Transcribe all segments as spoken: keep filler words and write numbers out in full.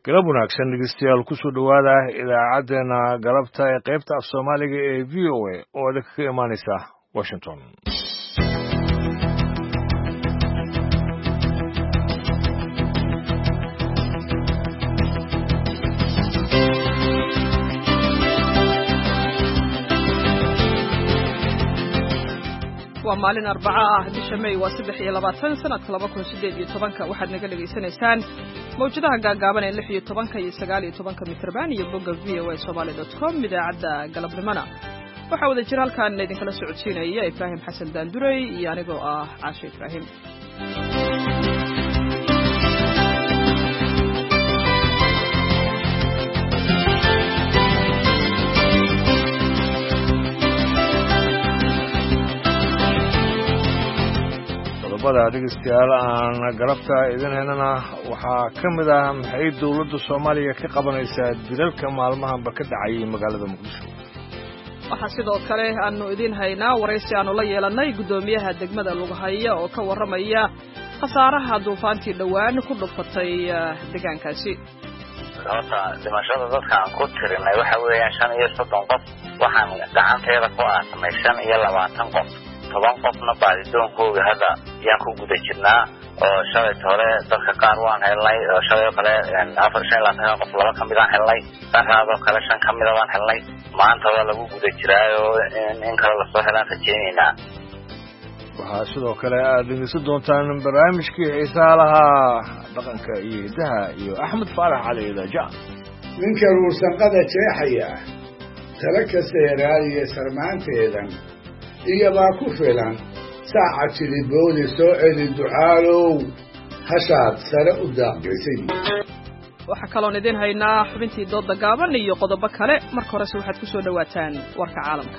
galab wanaagsan dhegeystayaal ku soo dhawaada idaacaddeenna galabta ee qaybta af soomaaliga ee v o a oo idinka ka imaanaysa washington waa maalin arbaca ah bisha May waa saddex iyo labaatan sanadka laba kun siddeed iyo toban waxaad naga dhageysanaysaan mawjadaha gaagaaban ee lix iyo toban iyo sagaal iyo toban mitrban iyo bogga v o a somali dot com idaacadda galabnimona waxaa wada jira halkaan idinkala socodsiinaya Ibraahim Xasan Daanduray iyo anigoo ah Caashe Ibraahim dhegeystayaal aan galabta idin heynana waxaa ka mid ah maxay dowladda Soomaaliya ka qabanaysaa dilalka maalmahanba ka dhacay magaalada Muqdisho waxaa sidoo kale aanu idin haynaa waraysi aanu la yeelanay gudoomiyaha degmada Lughaya oo ka waramaya khasaaraha duufaantii dhawaan ku dhufatay deegaankaasi horta dhimashada dadka aan ku tirinay waxa weeyaan shan iyo soddon qof waxaan gacanteeda ku aasamay shan iyo labaatan qof toban qofna baadidoonkooga hadda ayaan ku guda jirnaa oo shalay hore dadka qaar waan helnay oo shalay kale afar shan iyo labaatan qof laba kamid aan helnay qaarkood kale shan kamid aan helnay maanta waa lagu guda jiraayo in kale la soo helaan rajaynaynaa waxaa sidoo kale aad dhegeysan doontaan barnaamijkii xiisaha lahaa dhaqanka iyo hidaha iyo Axmed Faarax Cali Daaja ninka ruusanqada jeexaya tala ka seeraaliye sarmaanteedan iyo baa ku filan saaca jiliboodi soo celi ducaalow hashaad sare u daaqaysay waxaa kaloon idin haynaa xubintii dooda gaaban iyo qodobo kale marka horese waxaad ku soo dhawaataan warka caalamka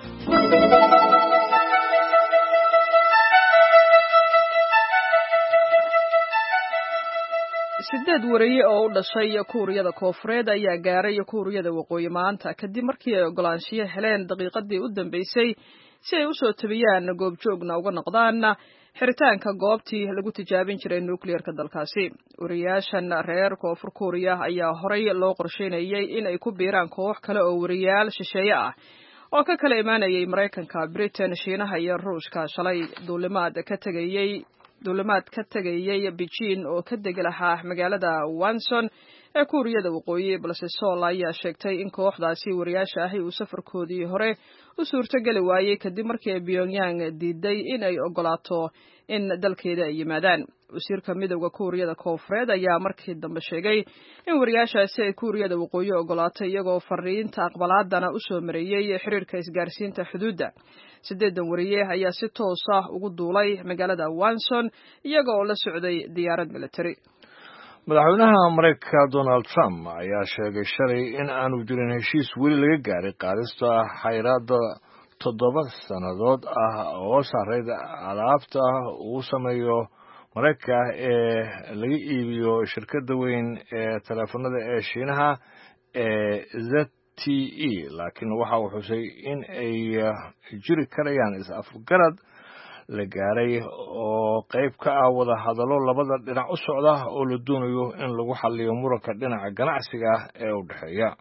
sideed wariye oo u dhashay kuuriyada koonfureed ayaa gaaray kuuriyada waqooyi maanta kadib markii ay ogolaanshiyo heleen daqiiqadii u dambeysay si ay u soo tabiyaan goobjoogna uga noqdaan xiritaanka goobtii lagu tijaabin jiray nuclearka dalkaasi wariyaashan reer koonfur kuuriya ayaa horay loo qorsheynayay in ay ku biiraan koox kale oo wariyaal shisheeye ah oo ka kala imaanayay Mareykanka, Britain, Shiinaha iyo Ruushka shalay duulimaad ka tagayay duulimaad ka tagayay Beijing oo ka degi lahaa magaalada Wonsan ee kuuriyada waqooyi balse Seoul ayaa sheegtay in kooxdaasi wariyaasha ahi uu safarkoodii hore u suurtagali waayay kadib markii ay Pyongyang diiday in ay ogolaato in dalkeeda ay yimaadaan wasiirka midowga kuuriyada koonfureed ayaa markii dambe sheegay in wariyaashaasi ay kuuriyada waqooyi ogolaatay iyagoo fariinta aqbalaadana u soo mariyay xiriirka isgaarsiinta xuduudda sideedan wariye ayaa si toos ah ugu duulay magaalada Wonsan iyaga oo la socday diyaarad military madaxweynaha Mareykanka Donald Trump ayaa sheegay shalay in aanu jirin heshiis weli laga gaaray qaadista xayiraadda toddoba sannadood ah oo saarayda alaabta uu sameeyo Mareykanka ee laga iibiyo shirkadda weyn ee telefoonada ee Shiinaha ee Z T E laakiin waxa uu xusay in ay jiri karayaan is-afgarad la gaaray oo qayb ka ah wada hadallo labada dhinac u socda oo la doonayo in lagu xalliyo muranka dhinaca ganacsiga ee u dhexeeya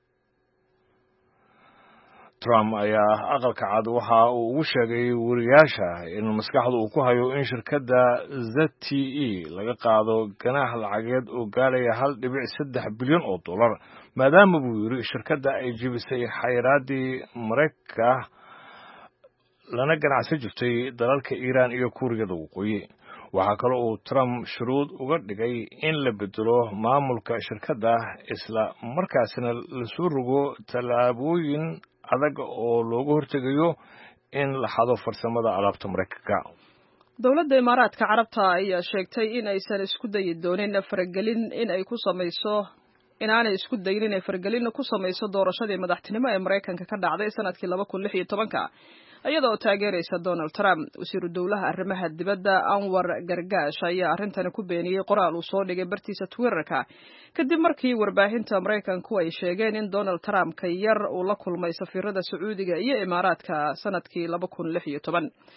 Trump ayaa aqalka cad waxa uu ugu sheegay wariyaasha in maskaxdu uu ku hayo in shirkadda Z T E laga qaado ganaax lacageed oo gaaraya hal dhibic saddex bilyan oo dollar maadaama buu yiri shirkadda ay jibisay xayiraadii Mareykanka lana ganacsi jirtay dalalka Iran iyo Kuuriyada waqooyi waxa kale oo Trump shuruud uga dhigay in la bedelo maamulka shirkadda isla markaasna la soo rogo talaabooyin adag oo looga hortegayo in la xado farsamada alaabta Mareykanka dowladda Imaaraadka Carabta ayaa sheegtay in aysan isku dayi doonin faragelin in ay ku samayso inaanay isku dayin in ay faragelin ku samayso doorashadii madaxtinimo ee Mareykanka ka dhacday sanadkii laba kun lix iyo toban iyadoo taageeraysa Donald Trump wasiiru dowlaha arrimaha dibadda Anwar Gargash ayaa arrintan ku beeniyay qoraal uu soo dhigay bartiisa Twitterka kadib markii warbaahinta Mareykanku ay sheegeen in Donald Trump ka yar uu la kulmay safiirada Sacuudiga iyo Imaaraadka sanadkii laba kun lix iyo toban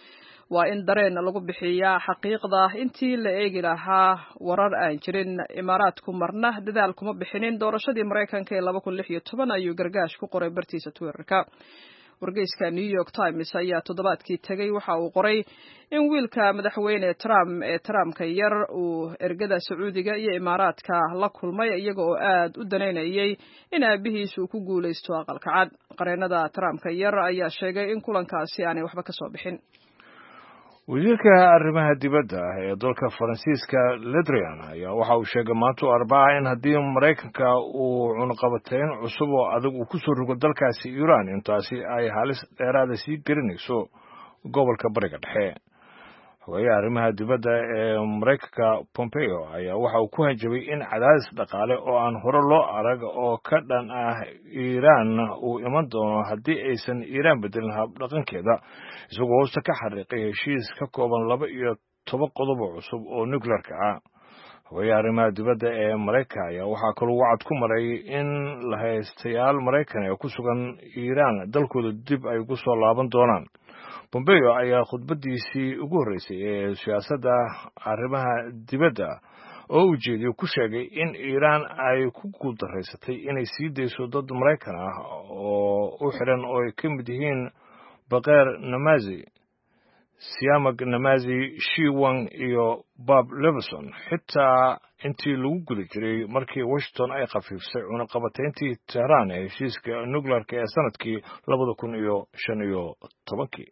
waa in dareen lagu bixiyaa xaqiiqda intii la eegi lahaa warar aan jirin. Imaaraadku marna dadaal kuma bixinin doorashadii Mareykanka ee laba kun lix iyo toban ayuu gargaash ku qoray bartiisa Twitterka. wargeyska New York Times ayaa toddobaadkii tagay waxa uu qoray in wiilka madaxweyne Trump ee Trumpka yar uu ergada Sacuudiga iyo Imaaraadka la kulmay iyaga oo aad u daneynayay in aabihiis uu ku guuleysto aqalka cad. qareenada Trumpka yar ayaa sheegay in kulankaasi aanay waxba ka soo bixin. wasiirka arrimaha dibadda ee dalka Faransiiska Le Drian ayaa waxa uu sheegay maanta Arbacada in haddii Mareykanka uu cunaqabateyn cusub oo adag uu ku soo rogo dalkaasi Iran intaasi ay halis dheeraada sii gelinayso gobolka Bariga Dhexe. Xogayaha arrimaha dibadda ee Mareykanka Pompeo ayaa waxa uu ku hanjabay in cadaadis dhaqaale oo aan hore loo arag oo ka dhan ah Iran uu iman doono haddii aysan Iran bedelin habdhaqankeeda, isagoo hoosta ka xariiqay heshiis ka kooban laba iyo toban qodob oo cusub oo nuclearka ah. Xogayaha arrimaha dibadda ee Mareykanka ayaa waxaa kaloo wacad ku maray in la haystayaal Mareykan ee ku sugan Iran dalkooda dib ay ku soo laaban doonaan. Pompeo ayaa khudbadiisii ugu horreysay ee siyaasadda arrimaha dibadda oo ujeediyay ku sheegay in Iran ay ku guuldareysatay inay sii dayso dad Mareykan ah oo u xiran oo ay ka mid yihiin Baqir Namazi, Siamak Namazi, Shi Wang iyo Bob Levinson, xitaa intii lagu guda jiray markii Washington ay khafiifsay cunaqabateyntii Tehran ee heshiiska nuclearka ee sanadkii labada kun iyo shan iyo tobankii.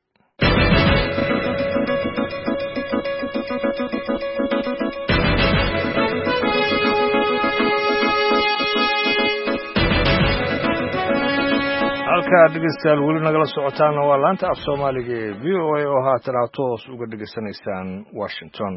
halka dhegeystayaal weli nagala socotaana waa laanta af Soomaaliga ee V O A oo haatan aad toos uga dhegeysanaysaan Washington.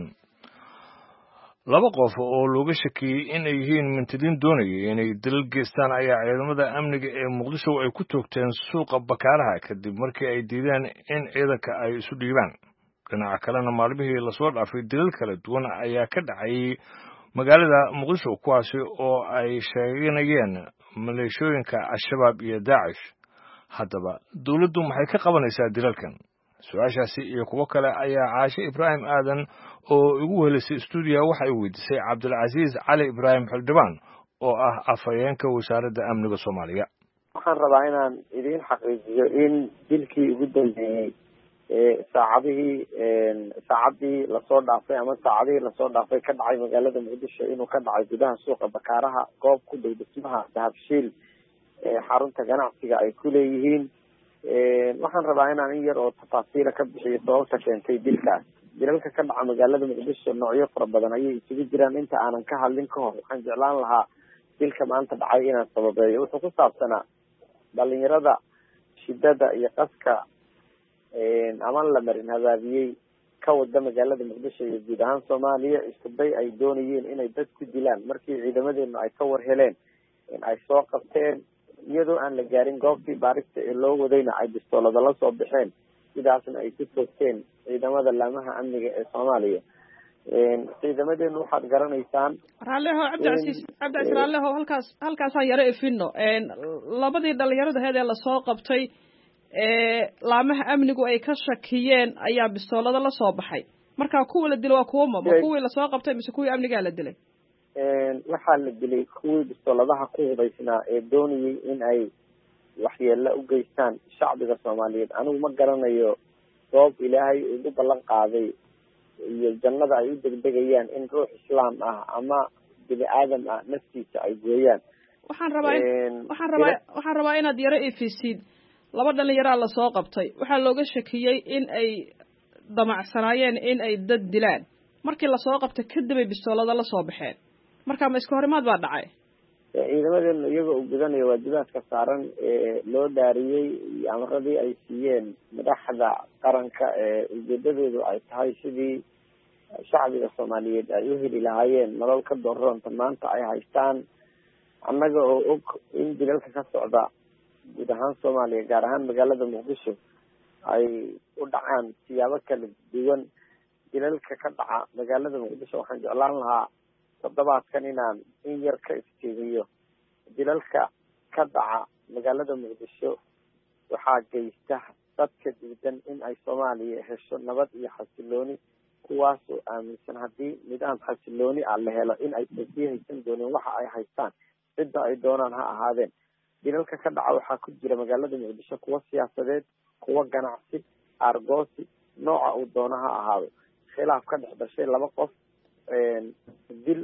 laba qof oo looga shakiyey in ay yihiin mintidiin doonayay inay dalal geystaan ayaa ciidamada amniga ee Muqdisho ay ku toogteen suuqa Bakaaraha kadib markii ay diideen in ciidanka ay isu dhiibaan. dhinaca kalena maalmihii lasoo dhaafay dalal kala duwan ayaa ka dhacay magaalada Muqdisho kuwaasi oo ay sheeganayeen maleeshooyinka Al-Shabaab iyo Daacish. haddaba dawladdu maxay ka qabanaysaa dilalkan? su-aashaasi iyo kuwo kale ayaa Caashe Ibraahim Aadan oo ugu welisay stuudiyaha waxa ay weydiisay Cabdilcasiis Cali Ibraahim Xildhibaan oo ah afhayeenka wasaaradda amniga Soomaaliya. waxaan rabaa inaan idin xaqiijiyo in dilkii ugu dambeeyey ee saacadihii saacadii lasoo dhaafay ama saacadihii lasoo dhaafay ka dhacay magaalada Muqdisho inuu ka dhacay gudaha suuqa Bakaaraha, goob ku dhow dhismaha Dahabshiil ee xarunta ganacsiga ay ku leeyihiin. waxaan rabaa inaan in yar oo tafaasiila ka bixiyo sababta keentay dilkaas. dilalka ka dhaca magaalada Muqdisho noocyo fara badan ayay isugu jiraan. inta aanan ka hadlin ka hor waxaan jeclaan lahaa dilka maanta dhacay inaan sababeeyo. wuxuu ku saabsanaa dhalinyarada shidada iyo qaska ama la marin habaabiyey ka wada magaalada Muqdisho iyo guud ahaan Soomaaliya isku day ay doonayeen inay dad ku dilaan. markii ciidamadeenu ay ka war heleen in ay soo qabteen iyadoo aan la gaarin goobtii baarista ee loo wadayna ay bistoolada la soo baxeen, sidaasna ay ku toogteen ciidamada laamaha amniga ee Soomaaliya. ciidamadeenu waxaad garanaysaan raalleho Cabdilcasiis Cabdilcasiis raalleho halkaas halkaasaan yara ifino labadii dhalinyarada heed ee lasoo qabtay ee laamaha amnigu ay ka shakiyeen ayaa bistoolada la soo baxay. marka kuwa la dilay waa kuwa ma kuwii la soo qabtay mise kuwii amniga la dilay? waxaa la dilay kuwii bistooladaha ku hubaysnaa ee doonayay in ay waxyeelo u geystaan shacbiga Soomaaliyeed. anigu ma garanayo goob ilaahay ugu ballan qaaday iyo jannada ay u degdegayaan in ruux islaam ah ama bini aadam ah naftiisa ay gooyaan. waxaan rabaa waxaan rabaa waxaan rabaa inaad yara ifisid. laba dhalinyaro la soo qabtay waxaa looga shakiyey in ay damacsanaayeen in ay dad dilaan. markii la soo qabtay kadib ay bistoolada la soo baxeen. marka ma iska horimaad baa dhacay? ciidamadeenu iyagoo u gudanayo waajibaadka saaran ee loo dhaariyey iyo amaradii ay siiyeen madaxda qaranka ee ujeedadoodu ay tahay sidii shacbiga Soomaaliyeed ay u heli lahaayeen nolol ka dooronta maanta ay haystaan. annaga oo og in dilalka ka socda guud ahaan Soomaaliya gaar ahaan magaalada Muqdisho ay u dhacaan siyaabo kala duwan. dilalka ka dhaca magaalada Muqdisho waxaan jeclaan lahaa toddobaadkan inaan in yar ka iftiimiyo. dilalka ka dhaca magaalada Muqdisho waxaa geysta dadka diidan in ay soomaaliya hesho nabad iyo xasilooni, kuwaasoo aaminsan haddii nidaam xasilooni ah la helo in ay sii haysan dooneen waxa ay haystaan cidda ay doonaan ha ahaadeen. dilalka ka dhaca waxaa ku jira magaalada muqdisho kuwa siyaasadeed, kuwa ganacsi, argoosi, nooca uu doono ha ahaado. khilaaf ka dhex dhashay laba qof, dil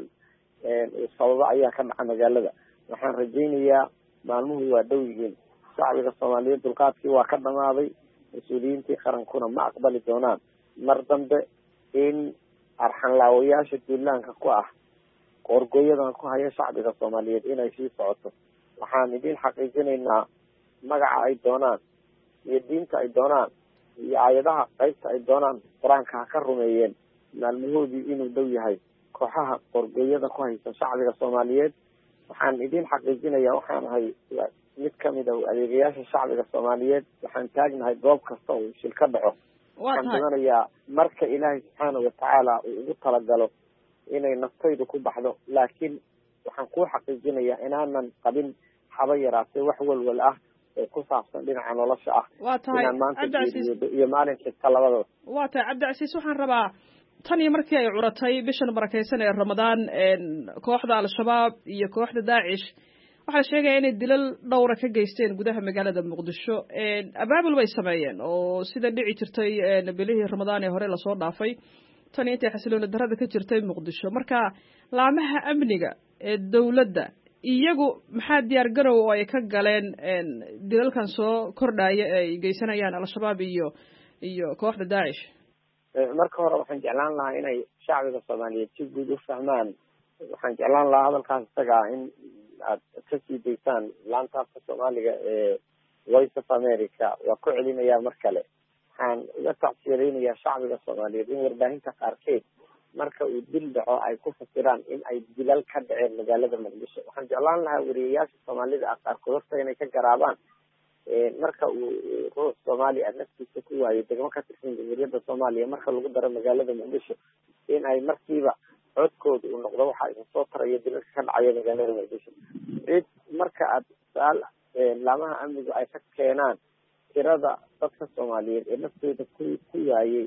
sababa ayaa ka dhaca magaalada. waxaan rajaynayaa maalmuhu waa dhow yihiin, shacbiga soomaaliyeed dulqaadkii waa ka dhamaaday, mas-uuliyiintii qarankuna ma aqbali doonaan mar dambe in arxanlaawayaasha duulaanka ku ah qoorgooyadan ku haya shacbiga soomaaliyeed inay sii socoto. waxaan idin xaqiijinaynaa magaca ay doonaan iyo diinta ay doonaan iyo aayadaha qaybta ay doonaan qur-aanka ha ka rumeeyeen, maalmahoodii inuu dhow yahay kooxaha qoorgooyada ku haysa shacbiga soomaaliyeed. waxaan idin xaqiijinayaa waxaan ahay mid kamid a adeegayaasha shacbiga soomaaliyeed. waxaan taagnahay goob kasta oo shil ka dhaco. waxaan doonayaa marka ilaahay subxaanahu watacaala uu ugu talagalo inay naftaydu ku baxdo, laakiin waxaan kuu xaqiijinayaa inaanan qabin haba yaraatee wax walwal ah oo ku saabsan dhinaca nolosha ah. waa tahay cabdicasiis iyo maalin kasta labadaba. waa tahay cabdicasiis, waxaan rabaa tan iyo markii ay curatay bishan barakeysan ee ramadaan kooxda al-shabaab iyo kooxda daacish waxaa la sheegaya inay dilal dhowra ka geysteen gudaha magaalada muqdisho. abaabul bay sameeyeen oo sida dhici jirtay bilihii ramadaan ee hore lasoo dhaafay tan iyo intay xasilooni darada ka jirtay muqdisho. marka laamaha amniga ee dawladda iyagu maxaa diyaar garow oo ay ka galeen dilalkan soo kordhaya ay geysanayaan al-shabaab iyo iyo kooxda daacish? marka hore waxaan jeclaan lahaa inay shacbiga soomaaliyeed si guud u fahmaan. waxaan jeclaan lahaa hadalkaas isagaa in aad kasii daysaan laanta afka soomaaliga ee voice of america. waa ku celinayaa mar kale. waxaan uga tacsiyadaynayaa shacbiga soomaaliyeed in warbaahinta qaarkeed marka uu dil dhaco ay ku fasiraan in ay dilal ka dhaceen magaalada muqdisho. waxaan jeclaan lahaa wariyayaasha soomaalida ah qaarkood horta inay ka garaabaan marka uu ruux soomaali ah naftiisa ku waayo degmo ka tirsan jamhuuriyadda soomaaliya, marka lagu daro magaalada muqdisho in ay markiiba codkooda uu noqdo waxa isa soo taraya dilalka ka dhacaya magaalada muqdisho. cid marka aad su-aal laamaha amnigu ay ka keenaan tirada dadka soomaaliyeed ee naftooda ku ku waayey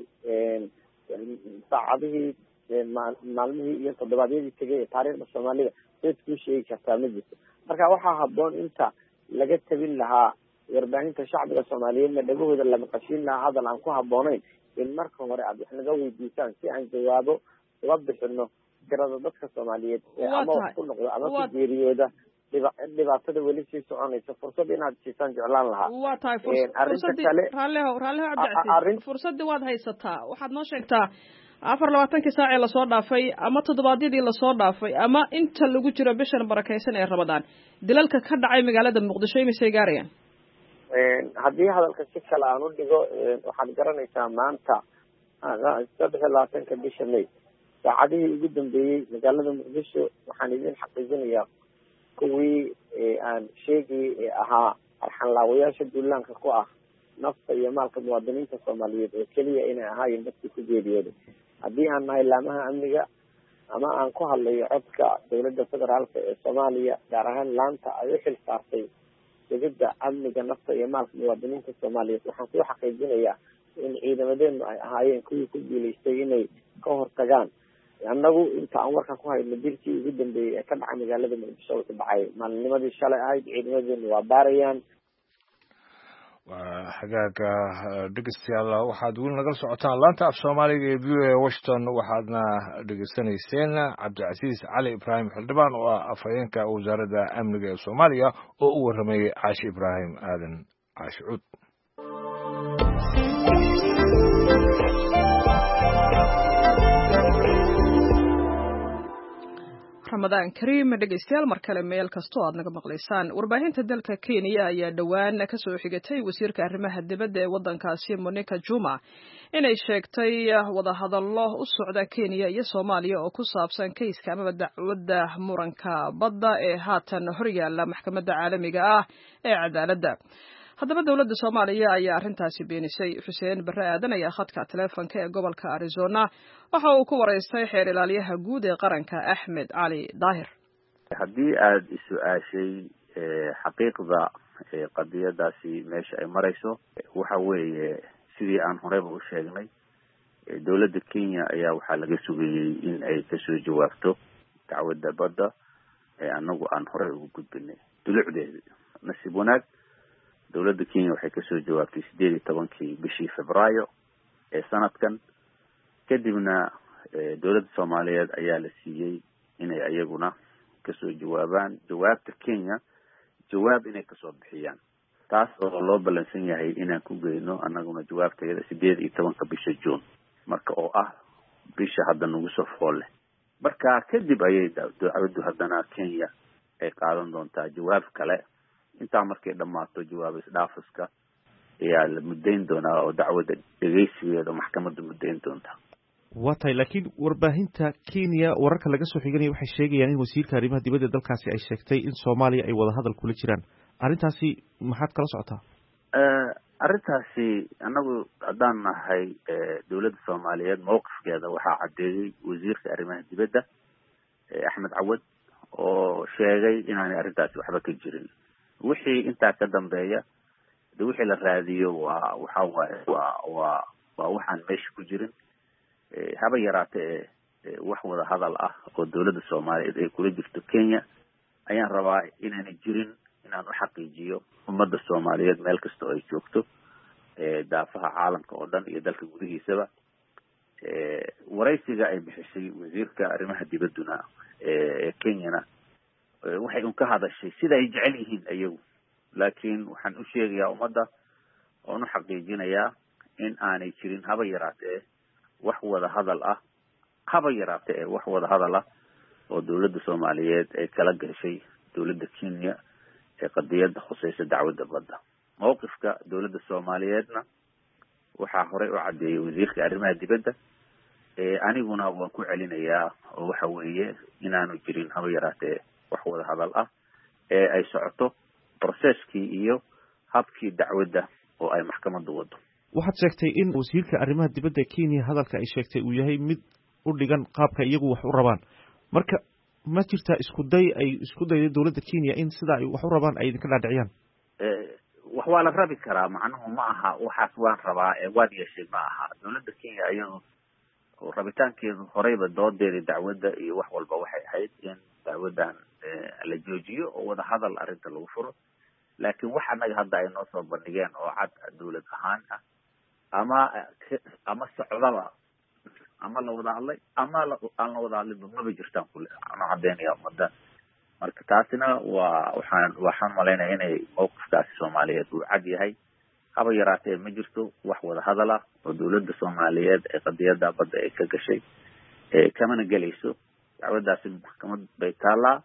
saacadihii maalmihii iyo toddobaadyadii tegay ee taariikhda soomaalida cid kuu sheegi kartaa ma jirto. marka waxaa haboon inta laga tabin lahaa warbaahinta shacbiga soomaaliyeedna dhagahooda la maqashiin lahaa hadal aan ku habooneyn in marka hore aad wax naga weydiisaan si aan jawaabo uga bixino tirada dadka soomaaliyeed ee ama wax ku noqdo ama ku geeriyooda dhibaatada weli sii soconaysa. fursad inaad siisaan jeclaan lahaa. waa tahay fursadii raalleho raalleho cabdicasiis fursadii waad haysataa. waxaad noo sheegtaa afar labaatankii saacee lasoo dhaafay ama toddobaadyadii lasoo dhaafay ama inta lagu jiro bishan barakeysan ee ramadaan dilalka ka dhacay magaalada muqdisho imisay gaarayaan? haddii hadalka si kale aan u dhigo waxaad garanaysaa maanta saddex iyo labaatanka bisha may saacadihii ugu dambeeyey magaalada muqdisho waxaan idin xaqiijinayaa kuwii aan sheegayay ee ahaa arxanlaawayaasha duulaanka ku ah nafta iyo maalka muwaadiniinta soomaaliyeed oo keliya inay ahaayeen dadkii ku geeriyooday. haddii aan nahay laamaha amniga ama aan ku hadlayo codka dawladda federaalka ee soomaaliya, gaar ahaan laanta ay u xil saartay degida amniga nafta iyo maalka muwaadiniinta soomaaliyeed, waxaan ku xaqiijinayaa in ciidamadeenu ay ahaayeen kuwii ku guulaystay inay ka hortagaan. annagu inta aan warka ku hayno dilkii ugu dambeeyey ee ka dhacay magaalada muqdisho wuxuu dhacay maalinimadii shalay ahayd. ciidamadeenu waa baarayaan. waa xagaaga dhegeystayaal, waxaad weli nagala socotaan laanta af soomaaliga ee v o a washington. waxaadna dhegeysanayseen cabdicasiis cali ibraahim xildhibaan oo ah afhayeenka wasaaradda amniga ee soomaaliya oo u warramayay caashi ibraahim aadan caashi cuud. ramadaan kariim dhegeystayaal, mar kale meel kastoo aad naga maqlaysaan. warbaahinta dalka Kenya ayaa dhowaan ka soo xigatay wasiirka arrimaha dibadda ee waddankaasi Monica Juma inay sheegtay wadahadallo u socda Kenya iyo Soomaaliya oo ku saabsan kayska ama dacwadda muranka badda ee haatan horyaalla maxkamadda caalamiga ah ee cadaaladda. haddaba dawladda Soomaaliya ayaa arrintaasi beenisay. Xuseen Barre Aadan ayaa khadka telefoonka ee gobolka Arizona waxa uu ku wareystay xeer ilaaliyaha guud ee qaranka Axmed Cali Daahir. haddii aad is-su-aashay xaqiiqda qadiyadaasi meesha ay marayso. waxa weeye sidii aan horeyba u sheegnay dowladda Kenya ayaa waxaa laga sugayay in ay kasoo jawaabto dacwadda badda ee anagu aan horey ugu gudbinay dulucdeeda. nasiib wanaag dowladda Kenya waxay kasoo jawaabtay sideed iyo tobankii bishii Febraayo ee sanadkan. kadibna dowladda Soomaaliyeed ayaa la siiyey inay ayaguna kasoo jawaabaan jawaabta Kenya, jawaab inay kasoo bixiyaan, taas oo loo balansan yahay inaan ku geyno anaguna jawaabteeda sideed iyo tobanka bisha June, marka oo ah bisha hadda nagu soo fool leh. marka kadib ayay dowladdu haddana Kenya ay qaadan doontaa jawaab kale. intaa markay dhammaato jawaab isdhaafiska ayaa la mudayn doonaa oo dacwadda dhegeysigeeda maxkamadda mudayn doontaa. waa tahay laakiin warbaahinta Kenya wararka laga soo xiganaya waxay sheegayaan in wasiirka arrimaha dibadda dalkaasi ay sheegtay in Soomaaliya ay wada hadal kula jiraan. arrintaasi maxaad kala socotaa? arrintaasi anagu haddaan nahay dowladda Soomaaliyeed mowqifkeeda waxaa caddeeyey wasiirka arrimaha dibadda Axmed Cawad oo sheegay inaanay arrintaasi waxba ka jirin. wixii intaa ka dambeeya de wixii la raadiyo waa waxa waaye waa waa waa waxaan meesha ku jirin. haba yaraatee wax wada hadal ah oo dowladda Soomaaliyeed ay kula jirto Kenya ayaan rabaa inaanay jirin inaan u xaqiijiyo ummadda Soomaaliyeed meel kasta oo ay joogto daafaha caalamka oo dhan iyo dalka gudihiisaba. waraysiga ay bixisay wasiirka arrimaha dibadduna ee Kenyana waxay un ka hadashay sida ay jecel yihiin ayagu, laakiin waxaan u sheegayaa ummadda oon u xaqiijinayaa in aanay jirin haba yaraatee wax wada hadal ah haba yaraatee wax wada hadal ah oo dowladda Soomaaliyeed ay kala gashay dowladda Kenya ee qadiyadda khusaysa dacwadda badda. mowqifka dowladda Soomaaliyeedna waxaa horey u caddeeyay wasiirka arrimaha dibadda. aniguna waan ku celinayaa oo waxa weeye inaanu jirin haba yaraatee wax wada hadal ah ee ay socoto processkii iyo habkii dacwadda oo ay maxkamaddu wado. waxaad sheegtay in wasiirka arrimaha dibadda Kenya hadalka ay sheegtay uu yahay mid u dhigan qaabka iyagu wax u rabaan. marka ma jirtaa isku day ay isku dayday dowladda Kenya in sida ay wax u rabaan ay idinka dhaadhiciyaan? wax waa la rabi karaa, macnuhu ma aha waxaas waan rabaa ee waan yeeshay ma aha. dowladda Kenya iyadu oo rabitaankeedu horeyba doodeeda dacwadda iyo wax walba waxay ahayd in dacwaddan la joojiyo oo wada hadal arrinta lagu furo. laakiin wax annaga hadda ay noo soo bandhigeen oo cad dowlad ahaan ah ama ama socdaba ama la wada hadlay ama aan la wada hadlinba maba jirtaan kule ana caddeynaya ummadda. marka taasina waa waxaan waxaan malaynaya inay mowqifkaasi Soomaaliyeed uu cad yahay. haba yaraatee ma jirto wax wada hadal ah oo dowladda Soomaaliyeed ee qadiyadda badda ay ka gashay ee kamana gelayso. dacwaddaasi maxkamad bay taallaa.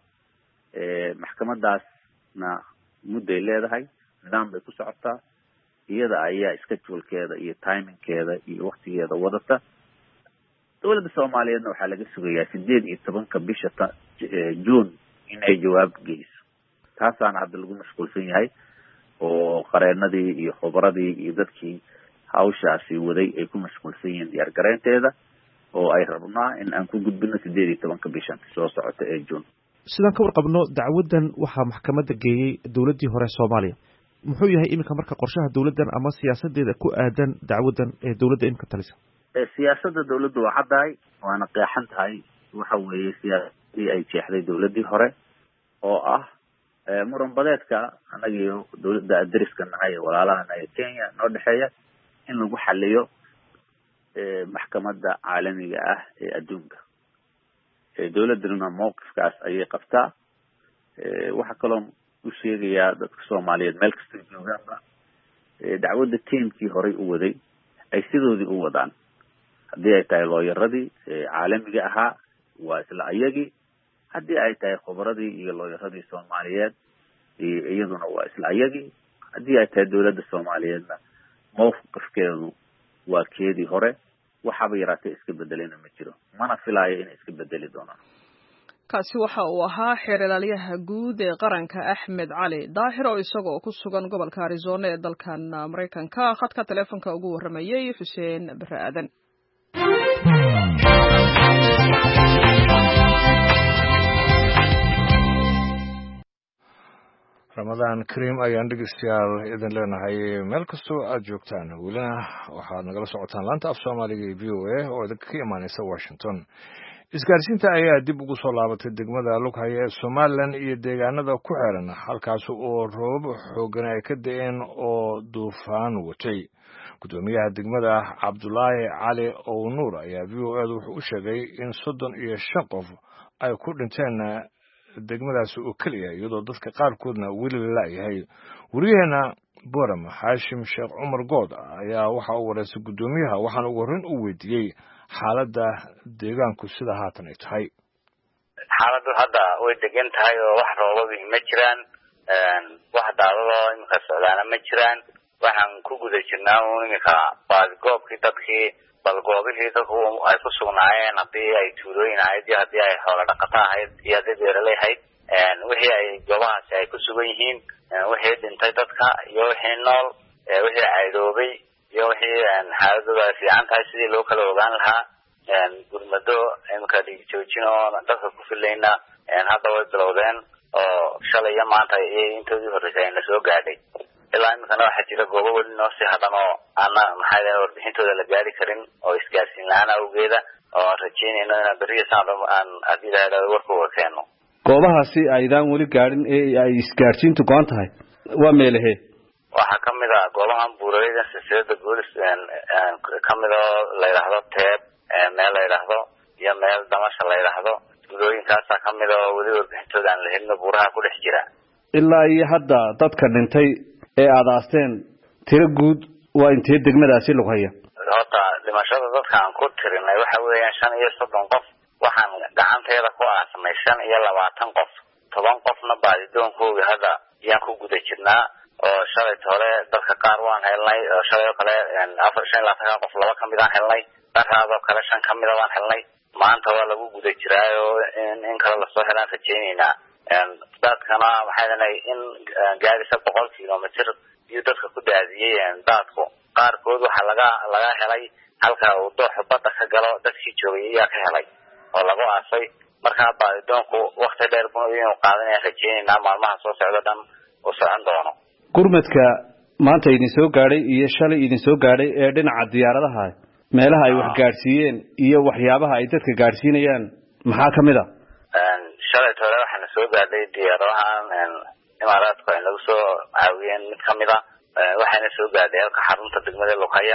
maxkamadaasna mudday leedahay, nidaam bay ku socotaa. iyada ayaa schedule-keeda iyo timing-keeda iyo waktigeeda wadata. dowladda Soomaaliyeedna waxaa laga sugayaa sideed iyo tobanka bisha June in ay jawaab geyso. taasaana hadda lagu mashquulsan yahay oo qareenadii iyo khubradii iyo dadkii hawshaasi waday ay ku mashquulsan yihiin diyaar gareynteeda oo ay rabnaa in aan ku gudbino sideed iyo tobanka bishan soo socota ee June. sidaan ka warqabno dacwaddan waxaa maxkamadda geeyey dowladdii hore Soomaaliya. muxuu yahay iminka marka qorshaha dowladdan ama siyaasadeeda ku aadan dacwaddan ee dowladda imika talisa? siyaasadda dowladdu waa caddahay waana qeexan tahay. waxa weeye siyaasadii ay jeexday dowladdii hore oo ah muran badeedka annagiyo dowladda dariska nahay walaalahana ee Kenya noo dhexeeya in lagu xaliyo maxkamadda caalamiga ah ee adduunka. dowladduna mowqifkaas ayay qabtaa. waxaa kaloo u sheegayaa dadka Soomaaliyeed meel kasta joogaanba dacwadda tiimkii horey u waday ay sidoodii u wadaan. haddii ay tahay looyaradii caalamiga ahaa waa isla ayagii. haddii ay tahay khubradii iyo looyaradii Soomaaliyeed iyaduna waa isla ayagii. haddii ay tahay dowladda Soomaaliyeedna mowqifkeedu waa keedii hore. waxaba yaraatee iska bedelena ma jiro, mana filaayo inay iska bedeli doonaan. kaasi waxa uu ahaa xeer ilaaliyaha guud ee qaranka Axmed Cali Daahir oo isagoo ku sugan gobolka Arizona ee dalkan Mareykanka khadka telefoonka ugu waramayay Xuseen Bare Aadan. ramadaan kariim ayaan dhegeystayaal idin leenahay meel kastoo aad joogtaan welina waxaad nagala socotaan laanta af soomaaliga ee v o a oo idinka ka imaaneysa washington. isgaarsiinta ayaa dib ugu soo laabatay degmada Lughaya ee Somaliland iyo deegaanada ku xeeran halkaas oo roobab xooggan ay ka da'een oo duufaan watay. gudoomiyaha degmada Cabdullaahi Cali Ownuur ayaa v o a wuxuu u sheegay in soddon iyo shan qof ay ku dhinteen degmadaas oo kaliya iyadoo dadka qaarkoodna weli la yahay. wariyaheena Boram Hashim Sheekh Umar Good ayaa waxa uu wareysay gudoomiyaha waxaana ugu horreyn u weydiiyey xaaladda deegaanku sida haatan ay tahay. xaaladdu hadda way degan tahay oo wax roobab ma jiraan, wax daadado imika socdaana ma jiraan. waxaan ku guda jirnaa imika baadgoobkii dadkii balgoobihii dadku ay ku sugnaayeen haddii ay tuulooyin ahayd iyo haddii ay xoolo dhaqato ahayd iyo haddii beeraley ahayd, wixii ay goobahaasi ay ku sugan yihiin, wixii dhintay dadka iyo wixii nool, wixii caydoobay iyo wixii xaaladooda ay fiican tahay sidii loo kala ogaan lahaa. gurmado imika dhig joojin oo dadka ku filayna hadda way bilowdeen oo shalay iyo maanta iyo intoodii horreysay ayna soo gaadhay. ilaa imikana waxaa jira goobo weli noo sii hadhan oo aana maxaa ilahay warbixintooda la gaari karin oo isgaarsiin la-aan awgeeda oo rajeynayno inaan beriya saan aan haddii ilahay warkooga keeno. goobahaasi aydaan weli gaadhin ee ay isgaarsiintu go-an tahay waa meelahee? waxaa kamid ah goobahan buuraleyda silsilada goolis kamid oo la yidhaahdo teeb, meel la yidhaahdo iyo meel damasha la yidhaahdo. gudooyinkaasaa kamid oo weli warbixintooda aan la helino buuraha ku dhex jira. ilaa iyo hadda dadka dhintay ee aad aasteen tiro guud waa intee degmadaasi Lughaya? horta dhimashada dadka aan ku tirinay waxa weeyaan shan iyo soddon qof. waxaan gacanteeda ku aasamay shan iyo labaatan qof. toban qofna baadidoonkooga hadda ayaan ku guda jirnaa oo shalay hore dadka qaar waan helnay oo shalay oo kale afar shan labaatan qof laba kamid aan helnay, daraadoo kale shan kamid waan helnay. maanta waa lagu guda jiraayo in kale lasoo helaan rajeynaynaa. dadkana waxay leedahay in gaarisa boqol kilomitir iyo dadka ku daadiyay daadku qaarkood waxa laga laga helay halka uu dooxo badda ka galo dadkii joogay ayaa ka helay oo lagu aasay. markaa baadidoonku waqti dheer buu inuu qaadanaya rajeynaynaa maalmaha soo socda dhan uu socon doono. gurmadka maanta idin soo gaadhay iyo shalay idin soo gaadhay ee dhinaca diyaaradaha meelaha ay wax gaadhsiiyeen iyo waxyaabaha ay dadka gaadhsiinayaan maxaa kamid ah? shalay hore waxaana soo gaadhay diyaaradahan imaaraadku ay nagu soo caawiyeen mid kamid ah. waxayna soo gaadhay halka xarunta degmada Lughaya.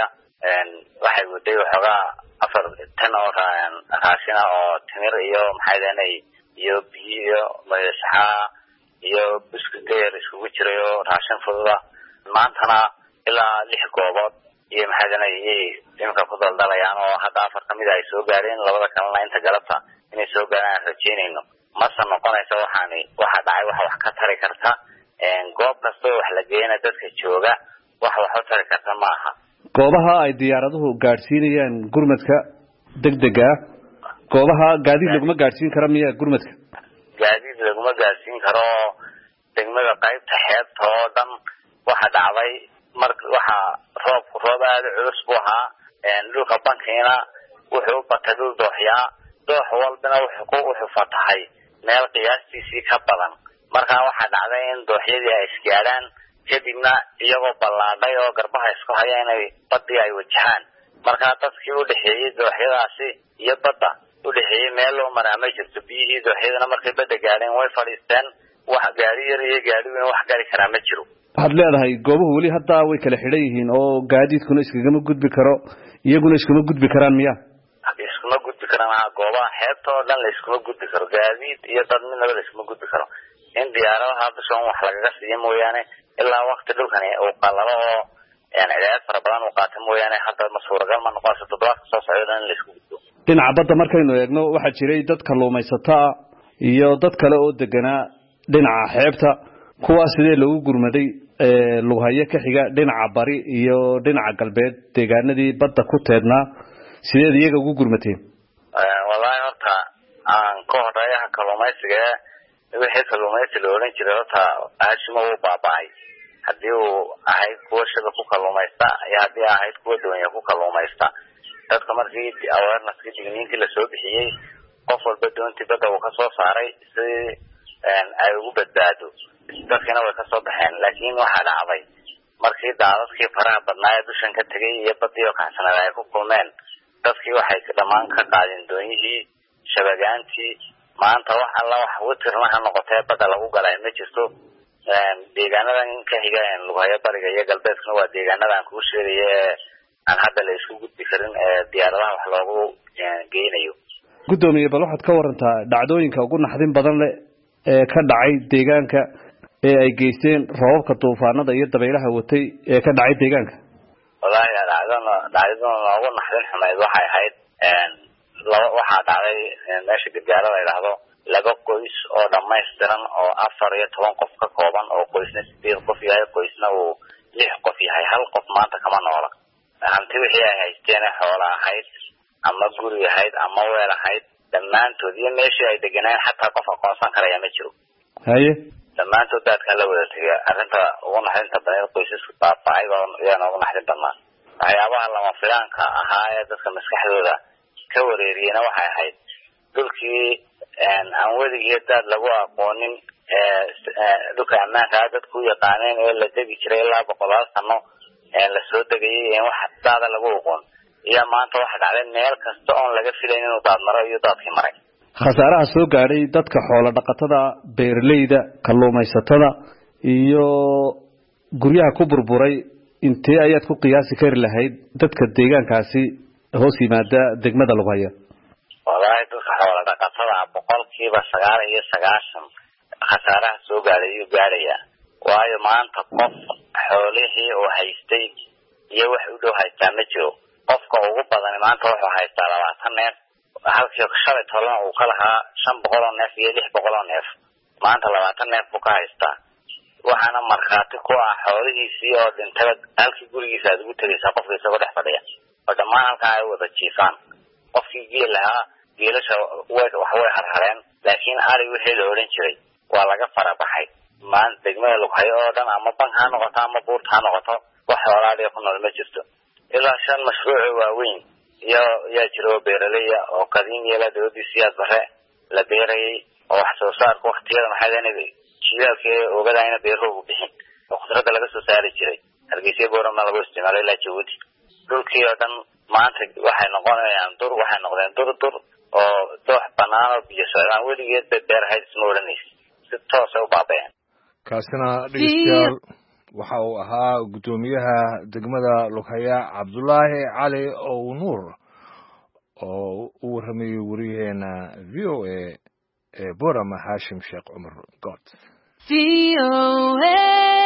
waxay waday waxoogaa afar tan oo raashina oo timir iyo maxay leedahay iyo biyo iyo masaxa iyo biscuit yar isugu jiray oo raashin fudud ah. maantana ilaa lix goobood iyo maxay leedahay imika ku daldalayaan oo hadda afar kamid ay soo gaareen, labada kalena inta galabta inay soo gaaraan rajeynayno. mase noqonaysa waxaani waxa dhacay wax wax ka tari karta goob kasta wax la geeyana dadka jooga wax wax u tari karta ma aha. goobaha ay diyaaraduhu gaadhsiinayaan gurmadka degdega goobaha gaadiid laguma gaadhsiin karo miya? gurmadka gaadiid laguma gaadhsiin karo degmada qaybta xeebta oo dhan. waxa dhacday marka waxa roobku roob aada culus buu ahaa. dhulka bankiina wuxuu batay dhul dooxyaa, doox walbana wuxuu wuxuu fatahay meel qiyaastiisii ka badan. markaa waxaa dhacday in dooxyadii ay isgaadhaan kadibna iyagoo ballaadhay oo garbaha isku haya inay badii ay wajahaan. markaa dadkii u dhexeeyey dooxyadaasi iyo badda u dhexeeyey meel loo maraa ma jirto. biyihii dooxyadana markay badda gaadheen way fadhiisteen. wax gaari yar iyo gaari weyn wax gari karaa ma jiro. waxaad leedahay goobuhu weli hadda way kala xidhan yihiin oo gaadiidkuna iskagama gudbi karo iyaguna iskuma gudbi karaan miya? iskuma gudbi karaan goobaha xeebta oo dhan la iskuma gudbi karo. gaadiid iyo dad midnaba la iskuma gudbi karo. in diyaaradaha bishoon wax lagaga siiyo mooyaane ilaa waqti dhulkani uu qalalo oo cidaad fara badan uu qaato mooyaane hadda ma suuragal ma noqonayso toddobaadka soo socda in la isku gudbo. dhinaca badda markaynu eegno waxaa jiray dad kalluumaysato iyo dad kale oo deganaa dhinaca xeebta. kuwaas sidee loogu gurmaday Lughaya ka xiga dhinaca bari iyo dhinaca galbeed deegaanadii badda ku teednaa sideed iyaga ugu gurmateen? wallahi horta aan ka horeeyaha kalluumaysiga wixii kalluumaysi la oran jiray horta aashimo uu baaba'ay. haddii uu ahayd kuwa shaba ku kalluumaysta iyo haddii ahayd kuwa doonya ku kalluumaysta. dadka markii awareness-kii digniintii lasoo bixiyey qof walba doontii badda uu ka soo saaray si ay ugu badbaado. dadkina way kasoo baxeen laakiin waxaa dhacday markii daadadkii faraha badnaa ee dushan ka tegay iyo badii oo kacsanayd ay ku kulmeen dadkii waxay dhammaan ka qaadeen doonyihii shabagaantii maanta wax alla wax witirna ha noqotee badda lagu galay ma jirto deegaanadan ka xiga Lughaya bariga iyo galbeedkuna waa deegaanadan kuu sheegaya aan hadda la isku gudbi karin ee diyaaradaha wax loogu geynayo. Gudoomiye bal waxaad ka warantaa dhacdooyinka ugu naxdin badan leh ee ka dhacay deegaanka ee ay geysteen roobabka duufaanada iyo dabaylaha watay ee ka dhacay deegaanka. Wallahi dhacdana dhacdana ugu naxdin xumeed waxay ahayd een waxa dhacay meesha gargaarada ay dhahdo laba qoys oo dhammaystiran oo afar iyo toban qof ka kooban oo qoysna sideed qof yahay qoysna uu lix qof yahay hal qof maanta kama noola hanti wixii ay haysteen xoolo ahayd ama guri ahayd ama weel ahayd dhammaantood iyo meeshii ay deganaan xataa qof aqoonsan karaya ma jiro haye dhammaantood dadka la wada tagay arrinta ugu naxdinta badan qoysasku baaba'ay iyana ugu naxdin badnaa waxyaabaha lama filaanka ahaa ee dadka maskaxdooda ka wareeriyena waxay ahayd dhulkii aan weligii dad lagu aqoonin dhulka ammaanka dadku yaqaaneen ee la degi jiray ilaa boqolaal sano ee la soo degayay in wax daada lagu aqoon iyo maanta waxa dhacday meel kasta oo laga filayn inuu daad maro iyo daadkii maray khasaaraha soo gaaray dadka xoolo dhaqatada beeraleyda kalluumaysatada iyo guryaha ku burburay intee ayaad ku qiyaasi kari lahayd dadka deegaankaasi hoos yimaada degmada Lughaya wallahi dadka xoolo dhaqatada boqolkiiba sagaal iyo sagaashan khasaaraha soo gaaray iyo gaaraya waayo maanta qof xoolihii oo haystay iyo wax u dhow haystaa ma jiro qofka ugu badan maanta wuxuu haystaa labaatan neef halkii shalay toban uu ka lahaa shan boqol oo neef iyo lix boqol oo neef maanta labaatan neef buu ka haystaa waxaana markhaati ku ah xoolihiisii oo dhintay halkii gurigiisa aad ugu tegaysaa qofka isagoo dhex fadhiya oo dhammaan halkaa ay wada jiifaan qofkii geel lahaa geelasha wax way harhareen laakiin ari wixii la odhan jiray waa laga farabaxay maanta degmada Lughaya oo dhan ama bank ha noqoto ama buurt ha noqoto wax xoolaha ku nool ma jirto ilaa shan mashruuc waaweyn iyo yaa jiro beeraley oo qadiin yeela dawladdiisa bare la beeray oo wax soo saar waqtiyada maxay leeyahay shidaalkii ogadayna beeruhu bixin oo khudradda laga soo saari jiray hargeysa boorama lagu isticmaalay ilaa Jabuuti dhulkii oo dhan maanta waxay noqonayaan dur waxay noqdeen dur dur oo doox banaan oo biyo socdaan weligeed beer hayd isma odhanaysa si toos ah u baabeen kaasina dhigaystayaal waxa uu ahaa gudoomiyaha degmada Lughaya Cabdullaahi Cali oo Nuur oo uu warramay wariyeena V O A ee Boorama Hashim Sheekh Umar God V O A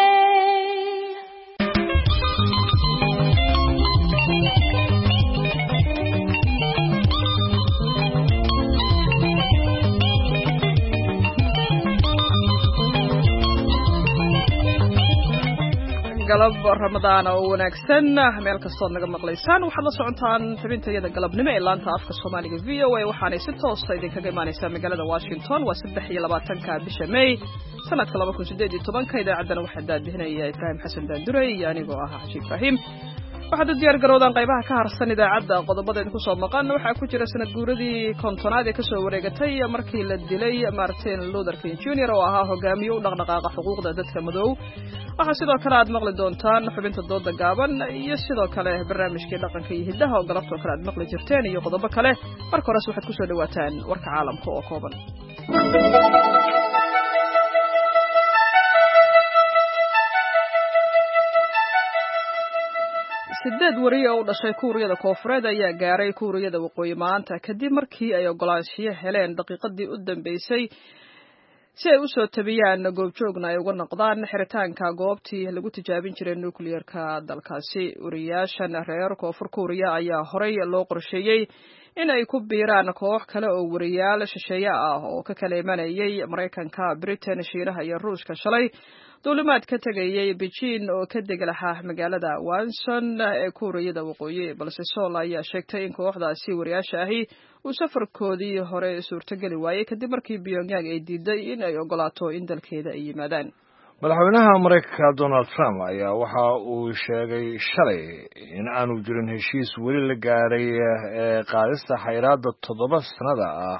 galab Ramadaan oo wanaagsan meel kasta oo naga maqlaysaan waxaad la socotaan xubintayada galabnimo ee laanta afka Soomaaliga V O A waxaana si toos ah idinkaga imaanaysaa magaalada Washington waa saddex iyo labaatanka bisha May sanadka laba kun sideed iyo toban idaacadana waxaa daadihinaya Ibrahim Xasan Daandurey iyo anigoo ah Xajiib Ibrahim waxaad diyaar garowdaan qaybaha ka harsan idaacadda qodobadeena ku soo maqan waxaa ku jira sanad guuradii kontonaad ee ka soo wareegatay markii la dilay Martin Luther King Junior oo ahaa hogaamiye u dhaqdhaqaaqa xuquuqda dadka madow waxa sidoo kale aad maqli doontaan xubinta dooda gaaban iyo sidoo kale barnaamijkii dhaqanka iyo hidaha oo galabta kale aad maqli jirteen iyo qodobo kale marka hore waxaad ku soo dhawaataan warka caalamka oo kooban sideed wariye oo u dhashay Kuuriyada Koonfureed ayaa gaaray Kuuriyada Waqooyi maanta kadib markii ay ogolaanshiyo heleen daqiiqadii u dambeysay si ay u soo tabiyaan goobjoogna ay uga noqdaan xiritaanka goobtii lagu tijaabin jiray nuclearka dalkaasi wariyaashan reer Koonfur Kuuriya ayaa horey loo qorsheeyay in ay ku biiraan koox kale oo wariyaal shisheeye ah oo ka kala imanayay Mareykanka, Britain, Shiinaha iyo Ruushka shalay duulimaad ka tagayay Beijing oo ka deg lahaa magaalada Wonsan ee Kuuriyada Waqooyi balse Seoul ayaa sheegtay in kooxdaasi wariyaasha ahi uu safarkoodii hore suurtageli waayay kadib markii Pyongyang ay diiday in ay ogolaato in dalkeeda ay yimaadaan madaxweynaha Mareykanka Donald Trump ayaa waxa uu sheegay shalay in aanu jirin heshiis weli la gaaray ee qaadista xayiraadda toddoba sanada ah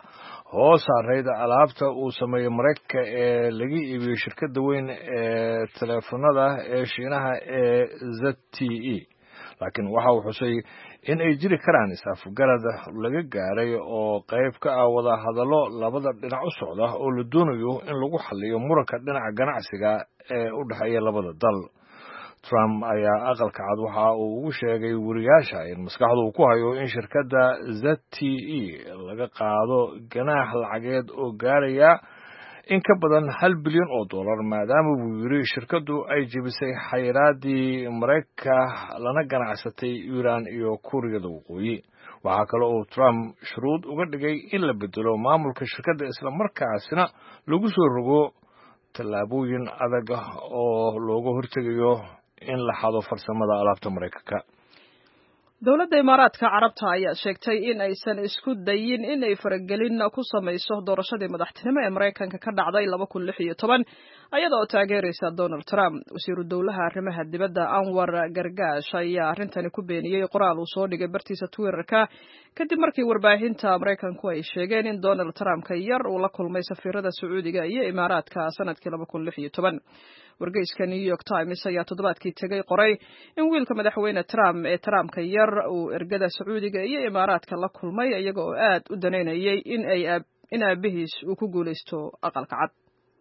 hoos saarayd alaabta uu sameeyey maraykanka ee laga iibiyey shirkadda weyn ee teleefanada ee shiinaha ee z t e laakiin waxa uu xusay in ay jiri karaan is-afgarad laga gaaray oo qayb ka ah wada hadallo labada dhinac u socda oo la doonayo in lagu xalliyo muranka dhinaca ganacsiga ee u dhexeeya labada dal. Trump ayaa aqalka cad waxa uu ugu sheegay wariyaasha in maskaxdu uu ku hayo in shirkadda z t e laga qaado ganaax lacageed oo gaaraya in ka badan hal bilyan oo dollar maadaama buu yiri shirkaddu ay jebisay xayiraadii Mareykanka lana ganacsatay Iran iyo Kuuriyada Waqooyi. Waxa kale oo Trump shuruud uga dhigay in la bedelo maamulka shirkadda isla markaasina lagu soo rogo tallaabooyin adag oo looga hortegayo in la xado farsamada alaabta Mareykanka. dowladda Imaaraadka Carabta ayaa sheegtay in aysan isku dayin in ay faragelin ku samayso doorashadii madaxtinimo ee Mareykanka ka dhacday laba kun lix iyo toban ayadoo taageeraysa Donald Trump. wasiiru dowlaha arrimaha dibadda Anwar Gargash ayaa arrintani ku beeniyay qoraal uu soo dhigay bartiisa Twitter-ka kadib markii warbaahinta Mareykanku ay sheegeen in Donald Trump ka yar uu la kulmay safiirada Sacuudiga iyo Imaaraadka sanadkii laba kun lix iyo toban. wargeyska New York Times ayaa toddobaadkii tagay qoray in wiilka madaxweyne Trump ee Trump ka yar uu ergada Sacuudiga iyo Imaaraadka la kulmay iyaga oo aad u daneynayay in ay in aabihiis uu ku guuleysto aqalka cad.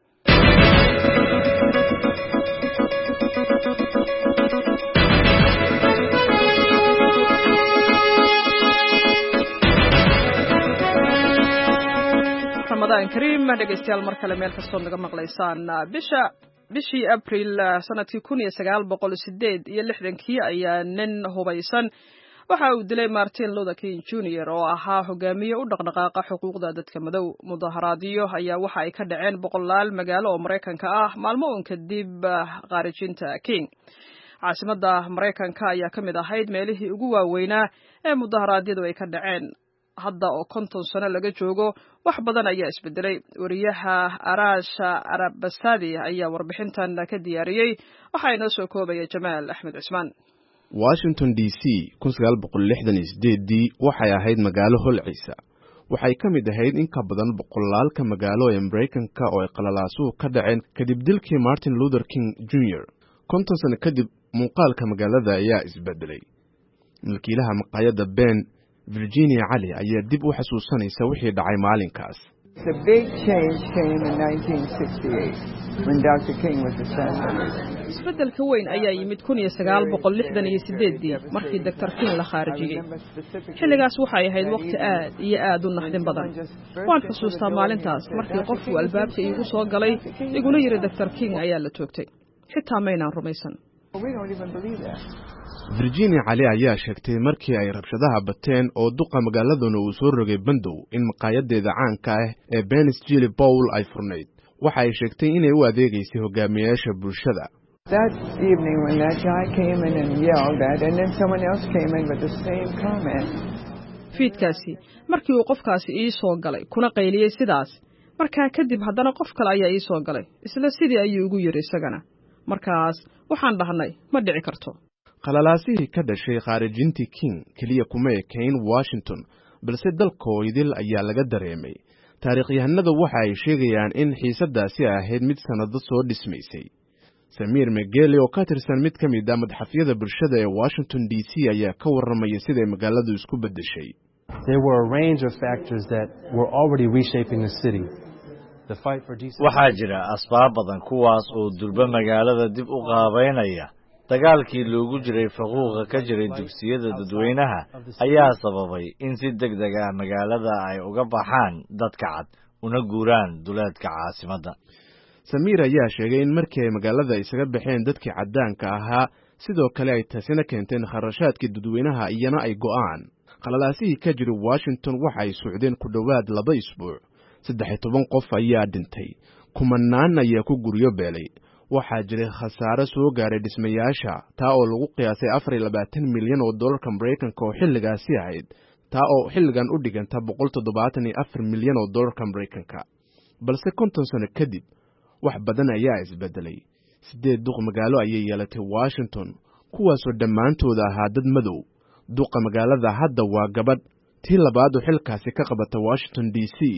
Ramadan Kareem dhegeystayaal mar kale meel kastoo naga maqlaysaan. bisha bishii April sanadkii kun iyo sagaal boqol sideed iyo lixdankii ayaa nin hubaysan waxa uu dilay Martin Luther King Junior oo ahaa hogaamiye u dhaqdhaqaaqa xuquuqda dadka madow. mudaharaadyo ayaa waxa ay ka dhaceen boqolaal magaalo oo Mareykanka ah maalmo uun kadib qaarijinta King. caasimadda Mareykanka ayaa ka mid ahayd meelihii ugu waaweynaa ee mudaharaadyadu ay ka dhaceen. hadda oo konton sano laga joogo wax badan ayaa isbedelay. wariyaha Arasha Arabasadi ayaa warbixintan ka diyaariyay waxa inoo soo koobaya Jamaal Axmed Cismaan. Washington D C kun sagaal boqol lixdan iyo sideed waxay ahayd magaalo holciisa. waxay ka mid ahayd in ka badan boqolaalka magaalo ee Mareykanka oo ay qalalaasuhu ka dhaceen kadib dilkii Martin Luther King Junior konton sano kadib muuqaalka magaalada ayaa isbedelay. milkiilaha maqaayadda Ben Virginia Ali ayaa dib u xasuusanaysa wixii dhacay maalinkaas. The big change came in nineteen sixty-eight when Doctor King was assassinated. Isbedelka weyn ayaa yimid kun iyo sagaal boqol lixdan iyo sideed markii Doctor King la khaarijiyay. xilligaas waxay ahayd waqti aad iyo aad u naxdin badan. waan xusuustaa maalintaas markii qofku albaabka iigu soo galay iguna yiri Doctor King ayaa la toogtay. xitaa maynaan rumaysan. We don't even believe that. Virginia Ali ayaa sheegtay markii ay rabshadaha bateen oo duqa magaaladuna uu soo rogay bandow in maqaayadeeda caanka ah ee Ben's Chili Bowl ay furnayd. waxa ay sheegtay inay u adeegaysay hogaamiyayaasha bulshada. That evening when that guy came in and yelled that and then someone else came in with the same comment. fiidkaasi markii uu qofkaasi ii soo galay kuna qayliyay sidaas markaa kadib haddana qof kale ayaa ii soo galay isla sidii ayuu ugu yiri isagana. markaas waxaan dhahnay ma dhici karto. qalalaasihii ka dhashay khaarijintii King kaliya kuma ekayn Washington balse dalkooydil ayaa laga dareemay. taariikhyahanadu waxa ay sheegayaan in xiisadaasi ahayd mid sanado soo dhismaysay. Samir Megeli oo ka tirsan mid ka mid ah madaxafyada bulshada ee Washington D C ayaa ka warramaya sida magaaladu isku beddeshay. There were a range of factors that were already reshaping the city. The fight for decent waxaa jira asbaab badan kuwaas oo durba magaalada dib u qaabeynaya. dagaalkii loogu jiray faquuqa ka jiray dugsiyada dadweynaha ayaa sababay in si degdeg ah magaalada ay uga baxaan dadka cad una guuraan duleedka caasimadda. Samir ayaa sheegay in markii ay magaalada isaga baxeen dadkii cadaanka ahaa sidoo kale ay taasina keenteen kharashaadkii dadweynaha iyana ay go'aan. qalalaasihii ka jiray Washington waxa ay socdeen ku dhawaad laba isbuuc. saddex iyo toban qof ayaa dhintay. kumanaan ayaa ku guryo beelay. waxaa jiray khasaare soo gaaray dhismayaasha taa oo lagu qiyaasay afar iyo labaatan milyan oo dollarka Mareykanka oo xilligaasi ahayd taa oo xilligan u dhiganta boqol toddobaatan iyo afar milyan oo dollarka Mareykanka. balse konton sano kadib wax badan ayaa isbedelay. sideed duq magaalo ayay yeelatay Washington kuwaasoo dhammaantooda ahaa dad madow. duqa magaalada hadda waa gabadh tii labaad oo xilkaasi ka qabata Washington D C.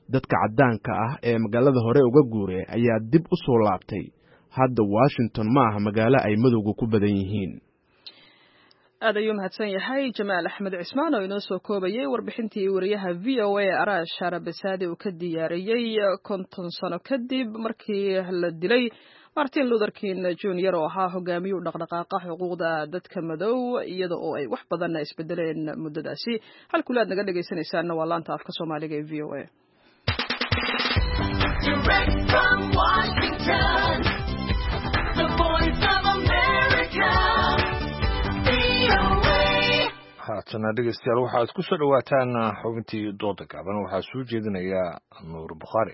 dadka caddaanka ah ee magaalada hore uga guuray ayaa dib u soo laabtay. hadda Washington ma aha magaalo ay madowga ku badan yihiin. aad ayuu mahadsan yahay Jamaal Axmed Cismaan oo inoo soo koobayay warbixintii wariyaha V O A Arash Sharabasaadi uu ka diyaariyay konton sano kadib markii la dilay Martin Luther King Junior oo ahaa hogaamiyuu dhaqdhaqaaqa xuquuqda dadka madow iyada oo ay wax badan isbedeleen muddadaasi. halkuu aad naga dhageysanaysaana waa laanta afka Soomaaliga ee V O A. Direct from Washington, the voice of America. haatana dhegeystayaal waxaad ku soo dhawaataan xubintii dooda gaaban waxaa soo jeedinaya Nuur Bukhaari.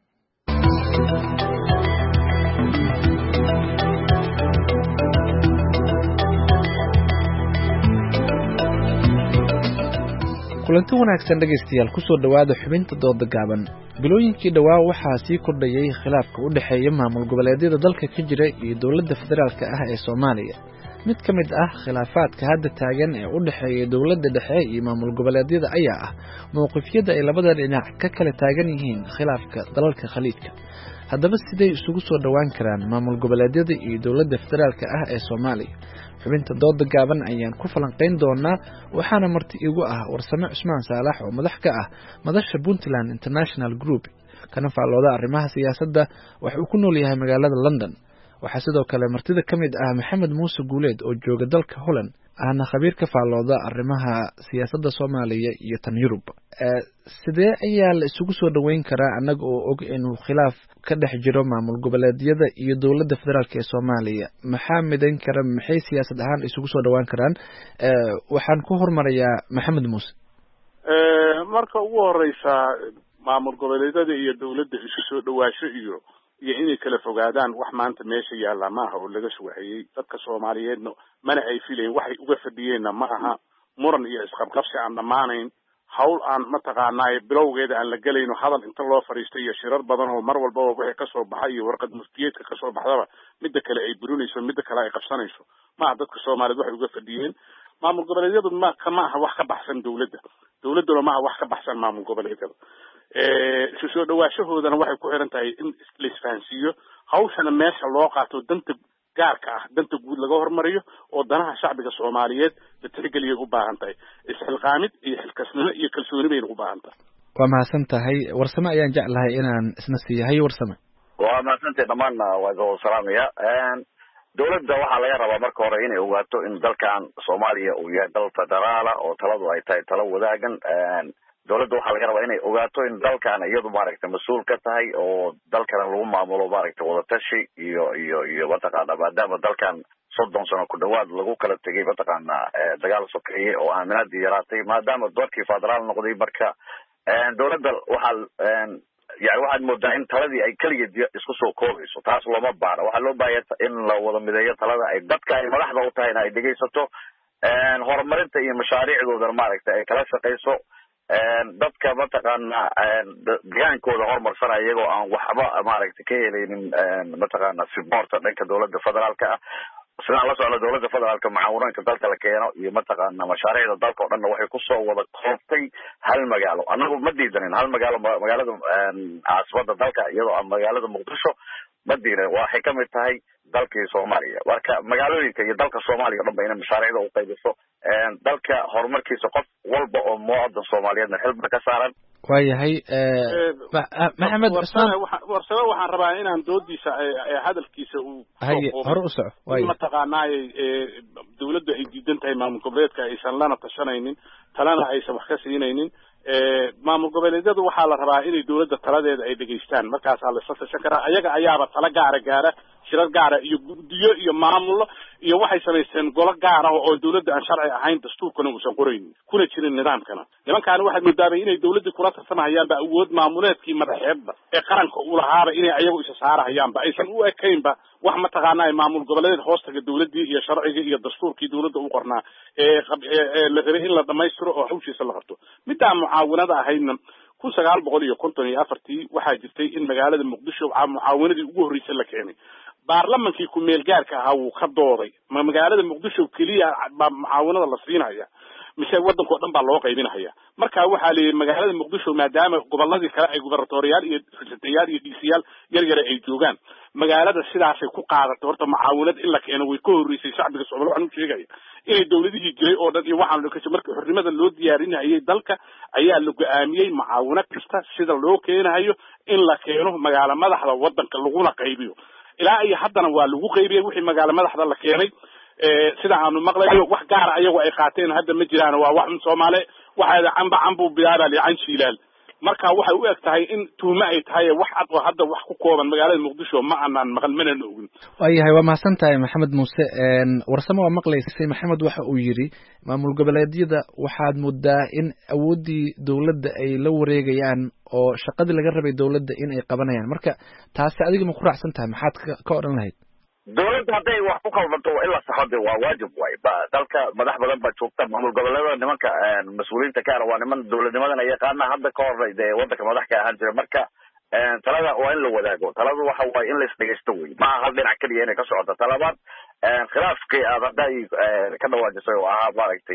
kulanti wanaagsan dhegeystayaal ku soo dhawaada xubinta dooda gaaban. bilooyinkii dhawaa waxaa sii kordhayay khilaafka u dhaxeeya maamul goboleedyada dalka ka jira iyo dowladda federaalka ah ee Soomaaliya. mid ka mid ah khilaafaadka hadda taagan ee u dhaxeeya dowladda dhexe iyo maamul goboleedyada ayaa ah mowqifyada ay labada dhinac ka kala taagan yihiin khilaafka dalalka khaliijka. haddaba sidee isugu soo dhawaan karaan maamul goboleedyada iyo dowladda federaalka ah ee Soomaaliya? xubinta dooda gaaban ayaan ku falanqayn doonaa, waxaana marti igu ah Warsame Cusmaan Saalax oo madax ka ah madasha Puntland International Group kana faallooda arrimaha siyaasadda, waxa uu ku nool yahay magaalada London. waxaa sidoo kale martida ka mid ah Maxamed Muuse Guuleed oo jooga dalka Holland, ahna khabiir ka faallooda arrimaha siyaasadda Soomaaliya iyo tan Yurub. sidee ayaa la isugu soo dhaweyn karaa anaga oo og inuu khilaaf ka dhex jiro maamul goboleedyada iyo dowladda federaalka ee Soomaaliya? maxaa midayn kara, maxay siyaasad ahaan isugu soo dhawaan karaan? waxaan ku hormarayaa Maxamed Muuse. marka ugu horeysa maamul goboleedyada iyo dowladda isu soo dhawaasho iyo iyo inay kala fogaadaan wax maanta meesha yaalla maaha oo laga suwaxiyey dadka Soomaaliyeedna mana ay filayeen waxay uga fadhiyeenna ma aha muran iyo isqabqabsi aan dhammaanayn, hawl aan mataqaanaa bilowgeeda aan la gelayno, hadal inta loo fariisto iyo shirar badan oo mar walba wixii ka soo baxay iyo warqad muftiyeedka ka soo baxdaba midda kale ay burinayso midda kale ay qabsanayso. maaha dadka Soomaaliyeed waxay uga fadhiyeen maamul goboleedyadu ma kama aha wax ka baxsan dowladda dowladuna ma aha wax ka baxsan maamul goboleedyada. isu soo dhawaashahoodana waxay ku xiran tahay in la isfahansiiyo, hawshana meesha loo qaato danta gaarka ah, danta guud laga hormariyo oo danaha shacbiga Soomaaliyeed la tixgeliyo u baahan tahay. isxilqaamid iyo xilkasnimo iyo kalsooni bay u baahan tahay. waa mahadsan tahay. Warsame ayaan jeclahay inaan isna siiyahay. Warsame. waa mahadsantahay dhammaan waa soo salaamaya. dowladda waxaa laga rabaa marka hore inay ogaato in dalkan Soomaaliya uu yahay dal federaala oo taladu ay tahay talo wadaagan. dowladda waxaa laga rabaa inay ogaato in dalkan iyadu maaragtay mas-uul ka tahay oo dalkana lagu maamulo maaragtay wadatashi iyo iyo iyo mataqaana maadaama dalkan soddon sano ku dhawaad lagu kala tegay mataqaana dagaal sokeeye oo aaminaadii yaraatay, maadaama dalkii federaal noqday. marka dowladda waxaa yani waxaad moodaa in taladii ay keligeed isku soo koobayso. taas looma baahna. waxaa loo baahaya in la wada mideeyo talada ay dadka ay madaxda u tahayna ay dhegaysato, horumarinta iyo mashaariicdoodana maaragtay ay kala shaqayso, dadka mataqaana deegaankooda horumarsanaya iyagoo aan waxba maaragtay ka helaynin mataqaana supporta dhanka dowladda federaalka ah. sidaan la socda dowladda federaalka macaawinooyinka dalka la keeno iyo mataqaana mashaariicda dalka oo dhanna waxay kusoo wada koobtay hal magaalo. anagu ma diidanin hal magaalo, magaalada caasimada dalka iyadoo ah magaalada Muqdisho ma diidanin. waxay kamid tahay dalkii Soomaaliya. marka magaalooyinka iyo dalka Soomaaliya oo dhan ba inay mashaariicda u qaybiso, dalka horumarkiisa qof walba oo muwaadin Soomaaliyeedna xilba ka saaran. waayahay Maxamed Cusmaan. Warsame waxaan rabaa inaan doodiisa hadalkiisa uu haye hore u soco. waayahay mataqaanaa dowladda ay diidan tahay maamul goboleedka aysan lana tashanaynin, talana aysan wax ka siinaynin. maamul goboleedyadu waxaa la rabaa inay dowladda taladeeda ay dhegaystaan, markaasaa la isla tashan karaa. ayaga ayaaba tala gaara gaara, shirar gaara iyo guddiyo iyo maamulo iyo waxay samaysteen golo gaar ah oo dowladda aan sharci ahayn, dastuurkana uusan qoraynin kuna jirin nidaamkana. nimankaani waxaad moodaabay inay dowladdii kula tarsanahayaanba awood maamuleedkii madaxeedba ee qaranka u lahaaba inay ayagu isa saarahayaanba, aysan u ekaynba wax mataqaanaa maamul goboleed hoostaga dowladdii iyo sharcigii iyo dastuurkii dowladda u qornaa ee la rabay in la dhamaystiro oo hawshiisa la qabto. middaa mucaawinada ahaydna kun sagaal boqol iyo konton iyo afartii waxaa jirtay in magaalada Muqdisho mucaawinadii ugu horreysay la keenay. baarlamankii ku meel gaarka ahaa wuu ka dooday ma magaalada Muqdisho kaliya mucaawinada la siinaya mise waddanka oo dhan baa loo qaybinahaya marka waxaa leeyahay magaalada muqdisho maadaama gobolladii kale ay gubernatoriyaal iyo rasidayaal iyo dhiisiyaal yar yare ay joogaan magaalada sidaasay ku qaadatay horta macaawinad in la keeno way ka horreysay shacbiga Soomaaliya waxaan u sheegaya inay dawladihii jiray oo dhan iyo waxaan ka markii xornimada loo diyaarinayay dalka ayaa la go'aamiyay macaawinad kasta sida loo keenayo in la keeno magaala madaxda waddanka laguna qaybiyo ilaa ay haddana waa lagu qaybiyay wixii magaala madaxda la keenay ee sida aanu maqlayo wax gaar ah ayagu ay qaateen hadda ma jiraan waa wax Soomaali waxa camba cambu biyaara li can shiilal marka waxay u eg tahay in tuuma ay tahay wax cad oo hadda wax ku kooban magaalada Muqdisho ma aanan maqal mana oogin waayahay waa mahadsantahay Maxamed Muuse een warsamo waa maqlaysay Maxamed waxa uu yiri maamul goboleedyada waxaad muddaa in awoodii dawladda ay la wareegayaan oo shaqadii laga rabay dawladda in ay qabanayaan marka taasi adiga ma ku raacsan tahay maxaad ka oran lahayd dawladda hadday wax ku qalbanto in la saxo waa waajib waay ba dalka madax badan baa joogta maamul goboleedyada nimanka mas'uuliyiinta ka ah waa niman dawladnimadan ay yaqaana hadda ka hor ee waddanka madax ka ahaan jira marka talada waa in la wadaago taladu waxa waay in la isdhegeysto wey ma hal dhinac kaliya inay ka socoto talabaad khilaafkii aad hadday ka dhawaajisay oo ahaa maaragtay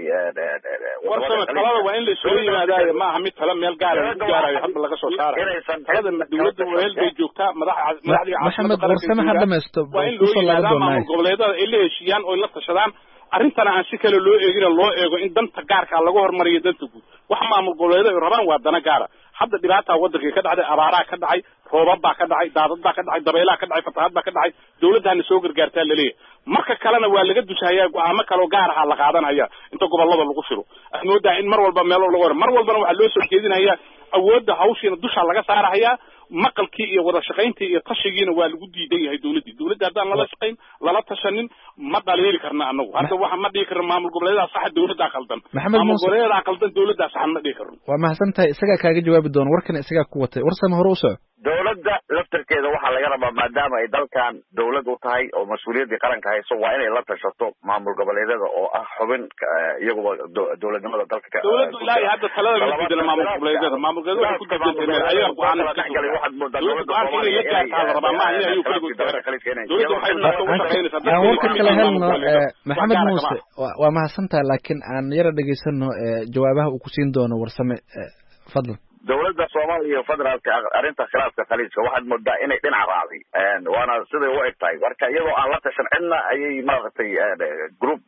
warsama talada waa in la isugu yimaadaayo ma aha mid tala meel gaar ah gaarayo hadda laga soo saarayo talada dawladda weel bay joogtaa madax madaxdii Maxamed warsame ha dhamaysto ku soo laaban doonaa goboleedyada ay la heshiiyaan oo la tashadaan arintana aan si kale loo eegin loo eego in danta gaarka laga hormariyo danta guud wax maamul goboleedyada ay rabaan waa dana gaara hadda dhibaatada waddanka ka dhacday abaaraha ka dhacay roobab baa ka dhacay daadad baa ka dhacay dabaylaha ka dhacay fatahaad baa ka dhacay dawladdaana soo gargaartaa la leeyahay marka kalena waa laga dushayaa go'aamo kale oo gaar ah la qaadanaya inta gobolada lagu shiro moodaa in mar walba meel laga war mar walbana waxa loo soo jeedinayaa awoodda hawshiina dusha laga saarayaa maqalkii iyo wada shaqayntii iyo tashigiina waa lagu diidan yahay dawladda dawladda hadaan lala shaqayn lala tashanin ma dhaliili karna anagu hadda waxa ma dhigi karna maamul goboleedyada sax dawladda qaldan maamul goboleedyada qaldan dawladda sax ma dhigi karno waa mahadsantahay isaga kaaga jawaabi doon warkan isaga ku watay warsama hore u soco dawladda laftarkeeda waxaa laga rabaa maadaama ay dalkan dawlad u tahay oo mas'uuliyadii qaranka hayso waa inay la tashato maamul goboleedyada oo ah xubin iyaguba dawladnimada dalka ka dawladdu ilaa hadda talada ma diidana maamul goboleedyada maamul goboleedyada ku diidan ayaga go'aan ka galay waxaad moodaa dawladdu go'aan inay la gaartaa rabaa ma inay ayuu kaligood dawladdu waxay u shaqaynaysaa aan warka kale helno Maxamed Muuse waa mahadsantahay laakiin aan yara dhageysano jawaabaha uu ku siin doono warsame fadlan dawladda Soomaaliya iyo federaalka arrinta khilaafka khaliijka waxaad moodaa inay dhinac raacday waana siday u eg tahay marka iyadoo aan la tashan cidna ayay maaragtay group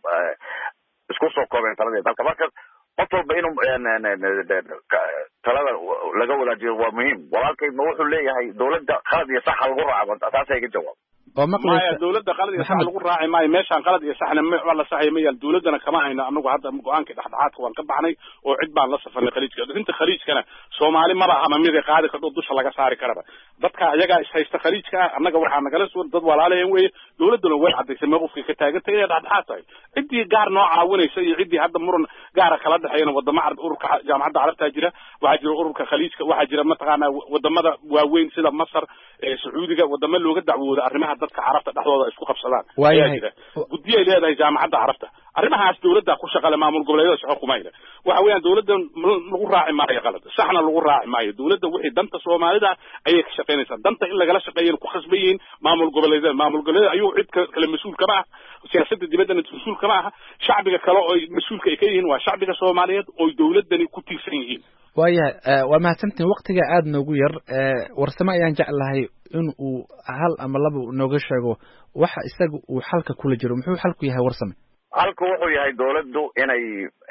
isku soo koobeen taladii dalka marka qof walba inuu talada laga wadaajiyo waa muhiim walaalkayna wuxuu leeyahay dawladda qalad iyo sax lagu raaco taas ay ka jawaab oo maqlaysa dawladda qalad iyo sax lagu raaci maayo meeshan qalad iyo saxna ma wala saxay ma yaal dawladana kama hayna anagu hadda go'aanka dhexdhexaadka waan ka baxnay oo cid baan la safarnay khaliijka inta khaliijkana Soomaali ma baa ama mid ay qaadi karto dusha laga saari karaba dadka ayaga is haysta khaliijka anaga waxa nagala soo dad walaalayeen way dawladuna way cadeysay mowqifka ka taagantay inay dhexdhexaad tahay cidii gaar noo caawinaysa iyo cidii hadda muran gaar kala dhaxeeyna wadamo carab ururka jaamacadda carabta jira waxa jira ururka khaliijka waxa jira mataqaana wadamada waaweyn sida Masar ee Sacuudiga wadamo looga dacwoodo arrimaha dadka carabta dhaxdooda isku qabsadaan waayahay guddiye leedahay jaamacadda carabta arrimahaas dawladda ku shaqale maamul goboleedyada shaqo kuma hayna waxa weeyaan dawladda lagu raaci maayo qalad saxna lagu raaci maayo dawladda wixii danta Soomaalida ayay ka shaqeynaysaa danta in laga shaqeeyo ku khasbayin maamul goboleedyada maamul goboleedyada ayuu cid kale mas'uul kama ah siyaasadda dibadda mas'uul kama ah shacbiga kale oo mas'uulka ay ka yihiin waa shacbiga Soomaaliyeed oo dawladani ku tiirsan yihiin waayahay waa mahadsantiin waqtiga aad noogu yar warsame ayaan jeclahay in uu hal ama laba nooga sheego waxa isaga uu xalka kula jiro muxuu xalku yahay warsame halku wuxuu yahay dawladdu inay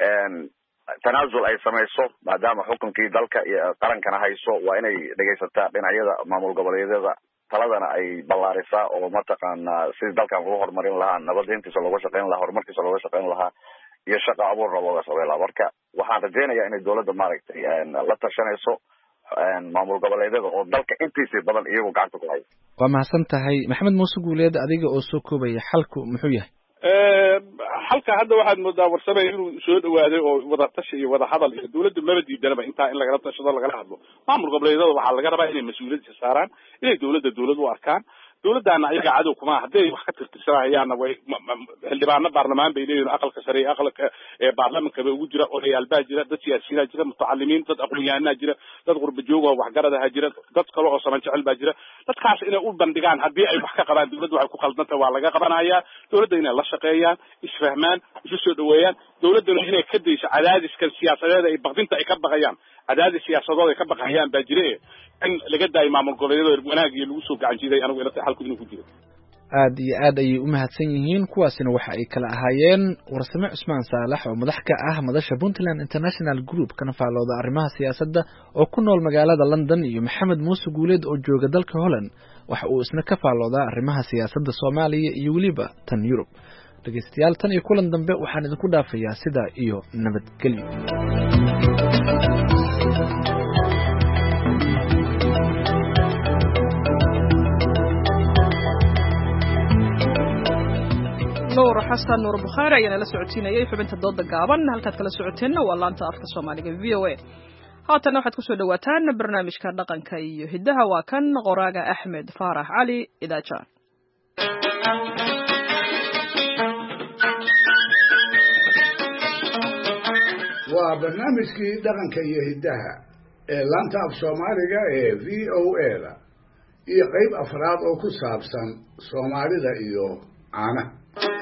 tanaasul ay samayso maadaama xukunkii dalka iyo qarankana hayso waa inay dhegaysataa dhinacyada maamul goboleedyada taladana ay ballaarisaa oo mataqaanaa sidii dalkan ugu horumarin lahaa nabadayntiisa looga shaqayn lahaa horumarkiisa looga shaqayn lahaa iyo shaqa abuurna looga sameyn lahaa marka waxaan rajaynayaa inay dawladda maaragtay la tashanayso maamul goboleedyada oo dalka intiisii badan iyagu gacanta ku hayo waa mahadsan tahay Maxamed Muuse Guuleed adiga oo soo koobaya xalku muxuu yahay halka hadda waxaad moodaa warsame inuu soo dhawaaday oo wada tashi iyo wada hadal iyo dawladda maba diidanaba intaa in lagala tashado lagala hadlo maamul goboleedyada waxaa laga rabaa inay mas'uuliyad saaraan inay dawladda dawlad u arkaan dawladdaana ayaga cadow kuma hadday wax ka tirtirsanayaan way xildhibaano baarlamaan bay leeyihiin aqalka sare aqalka ee baarlamaanka bay ugu jira odayaal baa jira dad siyaasiyiin jira mutacallimiin dad aqoon-yahanaa jira dad qurba joog oo waxgaradaha jira dad kale oo saman jecel baa jira dadkaas inay u bandhigaan haddii ay wax ka qabaan dawladda waxay ku qaldantahay waa laga qabanayaa dawladda inay la shaqeeyaan isfahmaan isu soo dhaweeyaan dawladduna inay ka dayso cadaadiska siyaasadeed ay baqdinta ay ka baqayaan cadaadis siyaasadood ay ka baqayaan baa jire in laga daayo maamul goboleedyada wanaag iyo lagu soo gacan jiiday anigu ila xalku inuu ku jiro aad iyo aad ayay u mahadsan yihiin kuwaasina waxa ay kala ahaayeen warsame cusmaan saalax oo madax ka ah madasha Puntland International Group kana faalooda arrimaha siyaasadda oo ku nool magaalada London iyo Maxamed Muuse Guuleed oo jooga dalka Holland waxa uu isna ka faalooda arrimaha siyaasadda Soomaaliya iyo waliba tan Yurub dhageystayaal tan iyo kulan dambe waxaan idinku dhaafayaa sida iyo nabadgelyo nuur xasan nuur bukhaari ayana la socotiinayay xubinta dooda gaaban halkaad kala socoteenna waa laanta afka Soomaaliga V O A haatan waxaad ku soo dhawaataan barnaamijka dhaqanka iyo hidaha waa kan qoraaga Axmed Faarax Cali Idaajan waa barnaamijkii dhaqanka iyo hidaha ee laanta af Soomaaliga ee V O A da iyo qayb afraad oo ku saabsan Soomaalida iyo caanaha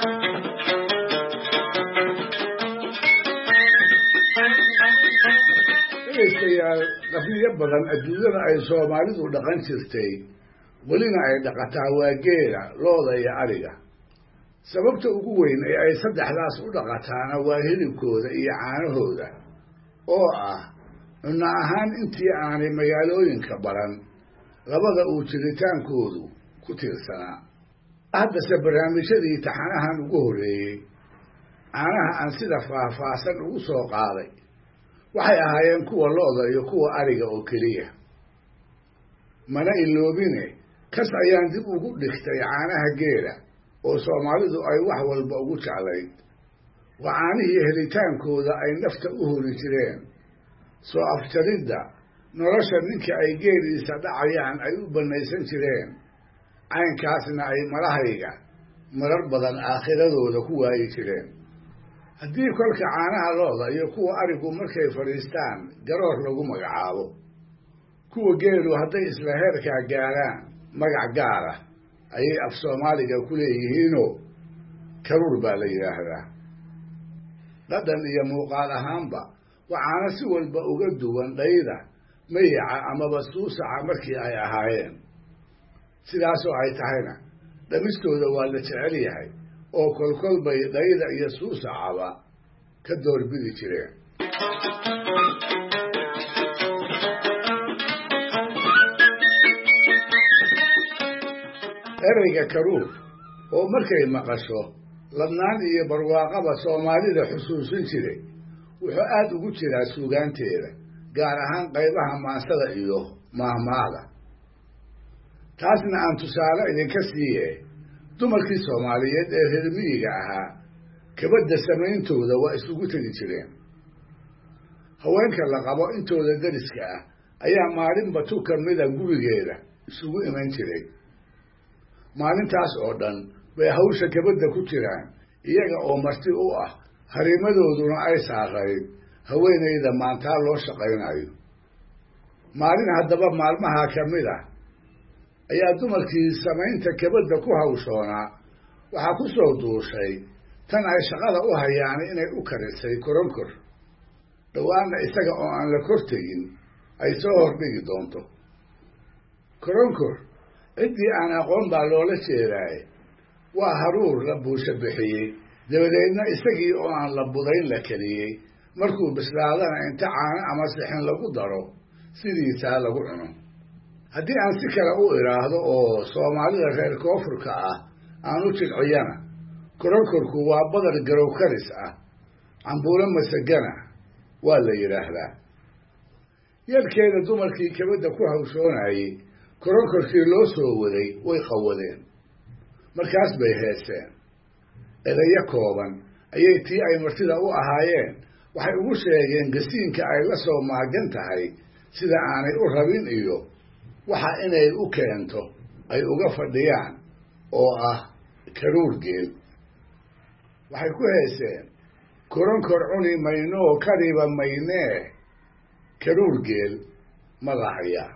dhegaystayaal qabiilo badan adduunyada ay Soomaalidu dhaqan jirtay welina ay dhaqataa waa geela looda iyo ariga sababta ugu weyn ee ay saddexdaas u dhaqataana waa hilibkooda iyo caanahooda oo ah cunno ahaan intii aanay magaalooyinka baran labada uu jiritaankoodu ku tiirsanaa haddase barnaamijyadii taxanahan ugu horreeyey caanaha aan sida faahfaahsan ugu soo qaaday waxay ahaayeen kuwa looda iyo kuwa ariga oo keliya mana iloobine kas ayaan dib ugu dhigtay caanaha geela oo Soomaalidu ay wax walba ugu jeclayd waa caanihii helitaankooda ay nafta u hori jireen soo afjaridda nolosha ninka ay geeliisa dhacayaan ay u banaysan jireen caynkaasna ay malahayga marar badan aakhiradooda ku waayi jireen haddii kolka caanaha looda iyo kuwa arigu markay fadhiistaan garoor lagu magacaabo kuwa geelu hadday isla heerkaa gaaraan magac gaara ayay af Soomaaliga ku leeyihiinoo karuur baa la yidhaahdaa dhadhan iyo muuqaal ahaanba waxaana si walba uga duwan dhayda mayaca amaba suusaca markii ay ahaayeen sidaasoo ay tahayna dhamistooda waa la jecel yahay oo kolkol bay dhayda iyo suusacaba ka doorbidi jireen ereyga karuur oo markay maqasho ladnaan iyo barwaaqaba Soomaalida xusuusin jiray wuxuu aad ugu jiraa suugaanteeda gaar ahaan qaybaha maansada iyo maahmaahda taasna aan tusaale idinka siiye dumarkii Soomaaliyeed ee reer miyiga ahaa kabadda samayntooda waa isugu tegi jireen haweenka la qabo intooda dariska ah ayaa maalinba tu ka mida gurigeeda isugu iman jiray maalintaas oo dhan bay hawsha kabadda ku jiraan iyaga oo marti u ah harimadooduna ay saarayd haweenayda maantaa loo shaqaynayo maalin haddaba maalmaha ka mid ah ayaa dumarkii samaynta kabadda ku hawshoonaa waxaa ku soo duushay tan ay shaqada u hayaan inay u karisay koronkor dhawaanna isaga oo aan la kor tegin ay soo hordhigi doonto koronkor ciddii aan aqoon baa loola jeedaaye waa haruur la buusha bixiyey dabadeedna isagii oo aan la budayn la keliyey markuu bislaadana inta caano ama sixin lagu daro sidiisaa lagu cuno haddii aan si kale u idhaahdo oo Soomaalida reer koonfurka ah aan u jilciyana koronkorku waa badar garow karis ah cambuulo masagana waa la yidhaahdaa yarkeeda dumarkii kabadda ku hawshoonayay koronkorkii loo soo waday way qawadeen markaas bay heeseen edayo kooban ayay tii ay martida u ahaayeen waxay ugu sheegeen gasiinka ay la soo maagan tahay sida aanay u rabin iyo waxa inay u keento ay uga fadhiyaan oo ah karuur geel waxay ku heeseen koronkor cuni maynoo kariba maynee karuur geel ma lahayaa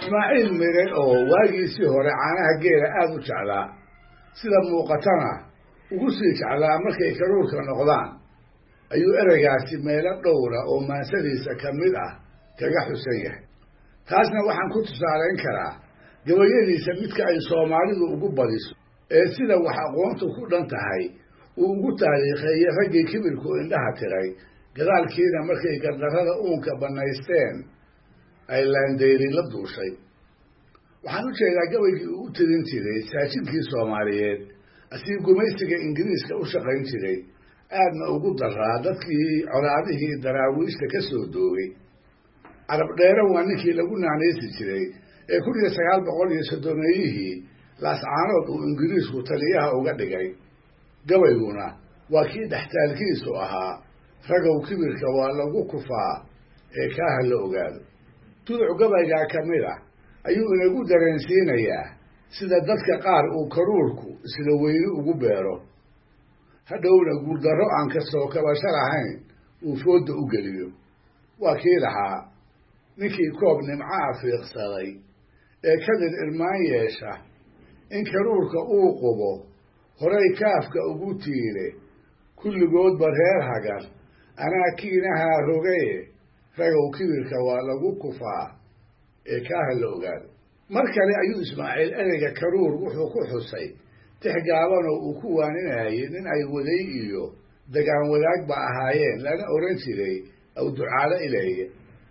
ismaaciil mire oo waagiisii hore caanaha geela aada u jeclaa sida muuqatana ugu sii jeclaa markay karuurka noqdaan ayuu ereygaasi meelo dhowra oo maansadiisa ka mid ah kaga xusan yahay taasna waxaan ku tusaalayn karaa gabayadiisa midka ay soomaalidu ugu badiso ee sida wax aqoontu ku dhan tahay uu ugu taariikheeyey raggii kibirku indhaha tiray gadaalkiina markay gardarrada uunka bannaysteen ay laandayri la duushay waxaan u jeedaa gabaygii uu u tirin jiray saajidkii soomaaliyeed asii gumaysiga ingiriiska u shaqayn jiray aadna ugu daraa dadkii colaadihii daraawiishta ka soo doogay carab dheere waa ninkii lagu naanaysi jiray ee kun iyo sagaal boqol iyo soddomeeyihii laascaanood uu ingiriisku taliyaha uga dhigay gabayguna waa kii dhextaalkiisu ahaa ragow kibirka waa lagu kufaa ee kaaha la ogaado tuduc gabaygaa ka mid ah ayuu inagu dareensiinayaa sida dadka qaar uu karuurku isla weyni ugu beero hadhowna guuldarro aan ka soo kabasho lahayn uu foodda u geliyo waa kii lahaa ninkii koob nimcaha fiiqsaday ee kadib irmaan yeesha in karuurka uu qubo horay kaafka ugu tiire kulligoodba reer hagar anaa kiinahaa rogaye ragow kibirka waa lagu kufaa ee kaaha la ogaado mar kale ayuu ismaaciil ereyga karuur wuxuu ku xusay tix gaabanoo uu ku waaninayay nin ay waday iyo dagaan wadaagba ahaayeen lana oran jiray aw ducaalo ileeye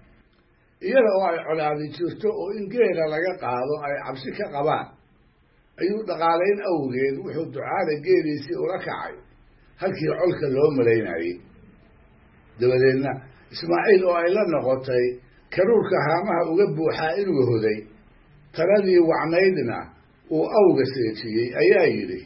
iyada oo ay colaadi jirto oo in geela laga qaado ay cabsi ka qabaan ayuu dhaqaalayn awgeed wuxuu ducaala geeliisii ula kacay halkii colka loo malaynayay dabadeedna ismaaciil oo ay la noqotay karuurka haamaha uga buuxaa inuu hoday taladii wacnaydna uu awga seejiyey ayaa yidhi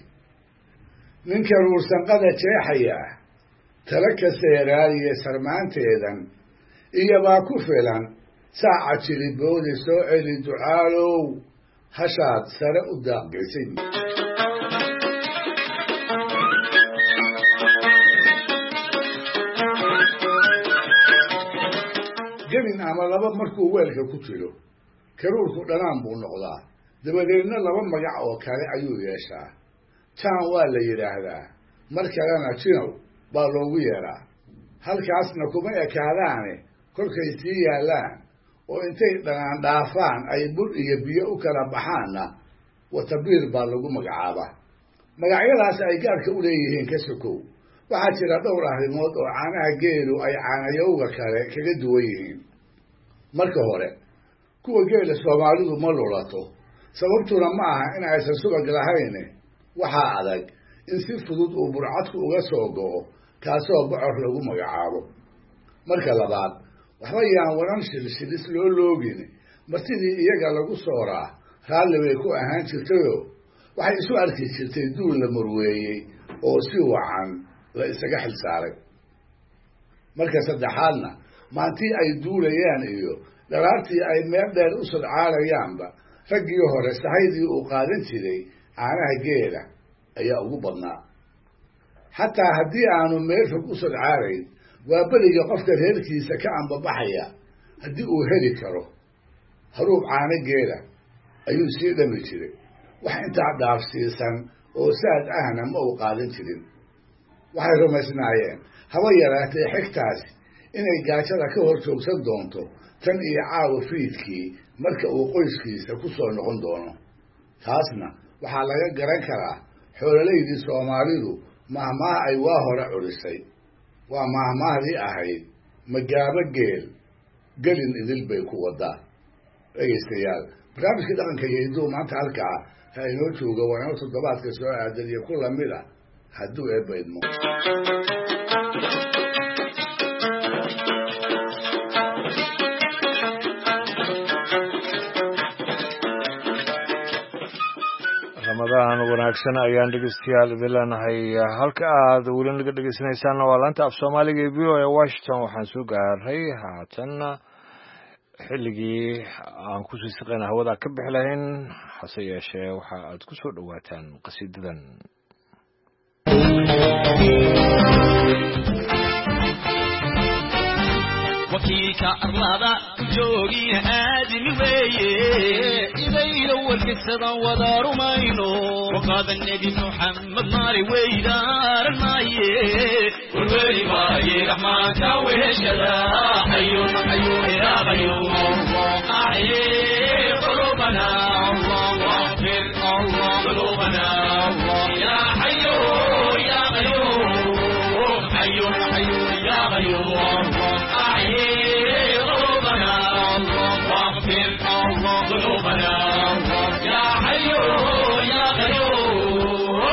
nin karuursanqada jeexaya tala ka seeraaliye sarmaanteedan iyobaa ku filan saaca jiliboodi soo celi ducaalow hashaad sare u daaqgaysid gelin ama laba markuu weelka ku jiro karuurku dhanaan buu noqdaa dabadeedna laba magac oo kale ayuu yeeshaa jaan waa la yidhaahdaa mar kalena jinow baa loogu yeedhaa halkaasna kuma ekaadaane kolkay sii yaallaan oo intay dhanaan dhaafaan ay bur iyo biyo u kala baxaanna watabiir baa lagu magacaabaa magacyadaas ay gaarka u leeyihiin ka sokow waxaa jira dhowr arrimood oo caanaha geelu ay caanayowga kale kaga duwan yihiin marka hore kuwa geela soomaalidu ma lulato sababtuna ma aha in aysan subag lahayne waxaa adag in si fudud uu burcadku uga soo go'o kaasoo bocor lagu magacaabo marka labaad waxba yaan waran shilshilis loo loogin martidii iyaga lagu sooraa raalli bay ku ahaan jirtayoo waxay isu arki jirtay duul la murweeyey oo si wacan la isaga xilsaaray marka saddexaadna maantii ay duulayaan iyo dharaartii ay meel dheer u sodcaalayaanba raggii hore sahaydii uu qaadan jiray caanaha geela ayaa ugu badnaa xataa haddii aanu meel fog u sodcaalayn waa beriga qofka reerkiisa ka ambabaxaya haddii uu heli karo haruub caano geela ayuu sii dhami jiray wax intaa dhaafsiisan oo saad ahna ma uu qaadan jirin waxay rumaysnaayeen haba yaraatee xigtaasi inay gaajada ka hor joogsan doonto tan iyo caawa fiidkii marka uu qoyskiisa ku soo noqon doono taasna waxaa laga garan karaa xoololaydii soomaalidu mahmaah ay waa hore curisay waa mahmaahdii ahayd magaabo geel gelin idil bay ku wadaa dhegaystayaal barnaamijka dhaqanka iyo hidduu maanta halkaa ha inoo jooga waa inoo toddobaadka soo aadan iyo ku lamid ah hadduu eebba idmo ramadaan wanaagsan ayaan dhegeystayaal idin leenahay halka aad weli naga dhegeysanaysaanna waa laanta af soomaaliga ee v o e washington waxaan soo gaaray haatanna xilligii aan kusii siqayna hawada ka bixi lahayn hase yeeshee waxa aad ku soo dhowaataan qasiidadan وكيك أرلادا جوغي آدمي ويه إذا إلو القصة ودار ماينو وقاد النبي محمد ناري ويدار المايه والولي باي رحمة وهشلا حي حي يا غيوم أحيي قلوبنا الله واغفر الله قلوبنا يا حي يا غيوم حي حي يا غيوم أحيي قلوبنا الله واغفر الله قلوبنا يا حي يا غيوم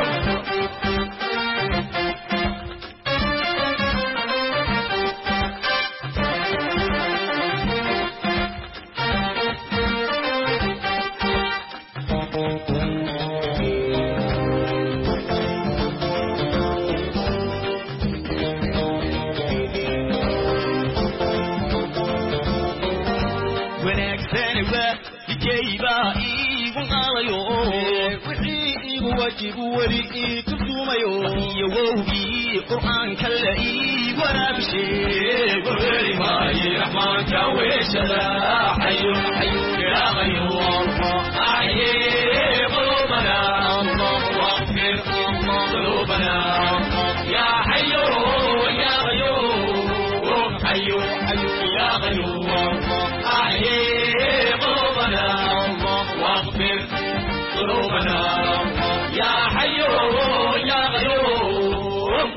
واجب ولي تسوميو يوهي قرآن كاللئي ولا بشيء وغيري ما يرحمن كويش لا حي حي يا غيوم أحيي قلوبنا الله واغفر الله قلوبنا يا حي يا غيوم حي حي يا غيوم أحيي قلوبنا الله واغفر قلوبنا يا حي يا غيوم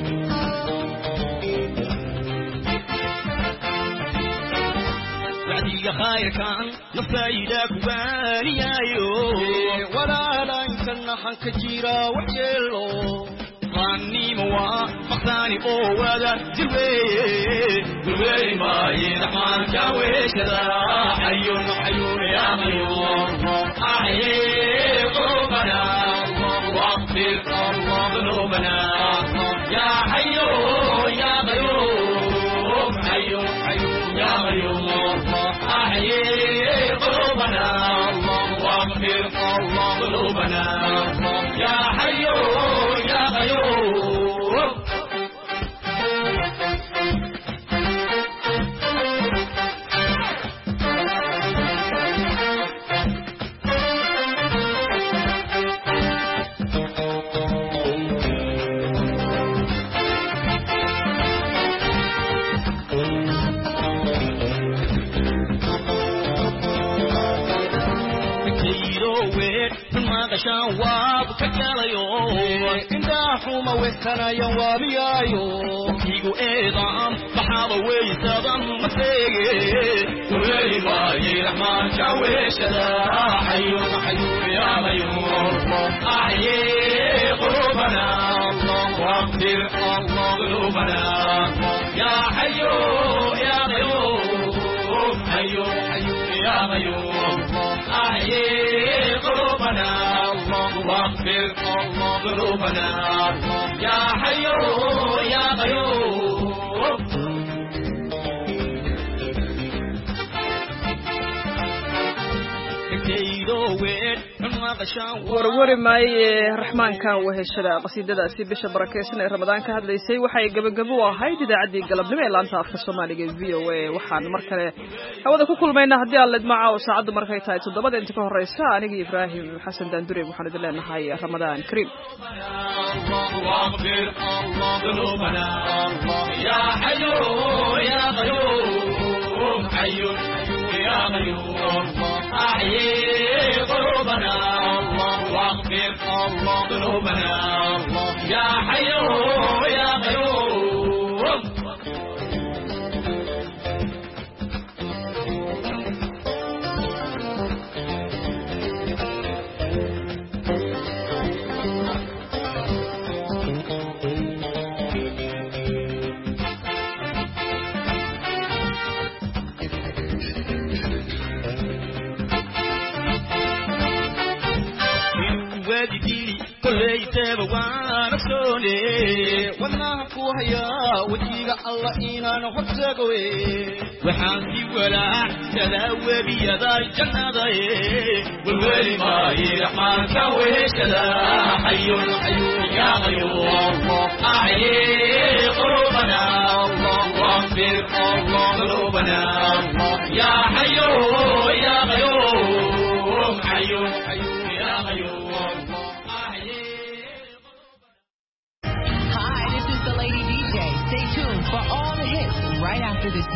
وعدي خير كان نفايدك وانيايو ولا لا يمكن حنك جيرا وحيلو غني موا مخاني او ولا جوي جوي ما يرحمن كويش لا حي حي يا غيوم أحيي قلوبنا واغفر الله ذنوبنا يا حي يا غيوم حي حي يا غيوم أحيي قلوبنا واغفر الله ذنوبنا يا حي يا غيوم شواب كجليو إنداحوما وكنا يواميايو يجو إيضام بحاض ويسادم مسيجي ويلي ما يرحمن كويش لا حي حي يا غيوم أحيي قلوبنا الله واغفر الله قلوبنا يا حي يا غيوم حي حي يا غيوم أحيي قلوبنا واغفر الله ذنوبنا يا حي يا غيوم warwari maaye raxmaankan weheshada qasiidadaasi bisha barakeysan ee ramadaan ka hadlaysay waxay gabagabo u ahayd idaacaddii galabnimo ee laanta afka soomaaliga ee v o a waxaan mar kale hawada ku kulmaynaa haddii aan ledmaca oo saacaddu markay tahay toddobada inta ka horeysa aniga ibraahim xasan daandure waxaan idin leenahay ramadaan kariim يا غيوم أحيي قلوبنا الله واغفر الله ذنوبنا يا حي يا غيوم وانا سوني وانا كوهيا وجيغا الله إنا نحرسكوي وحانتي ولا سلاوي بيدا الجنة والولي ما يرحمن كويش لا حي حي يا غيوم أحيي قلوبنا الله غافر الله ذنوبنا يا حي يا قيوم حي يا قيوم. Hi, this is the Lady D J. Stay tuned for all the hits right after this.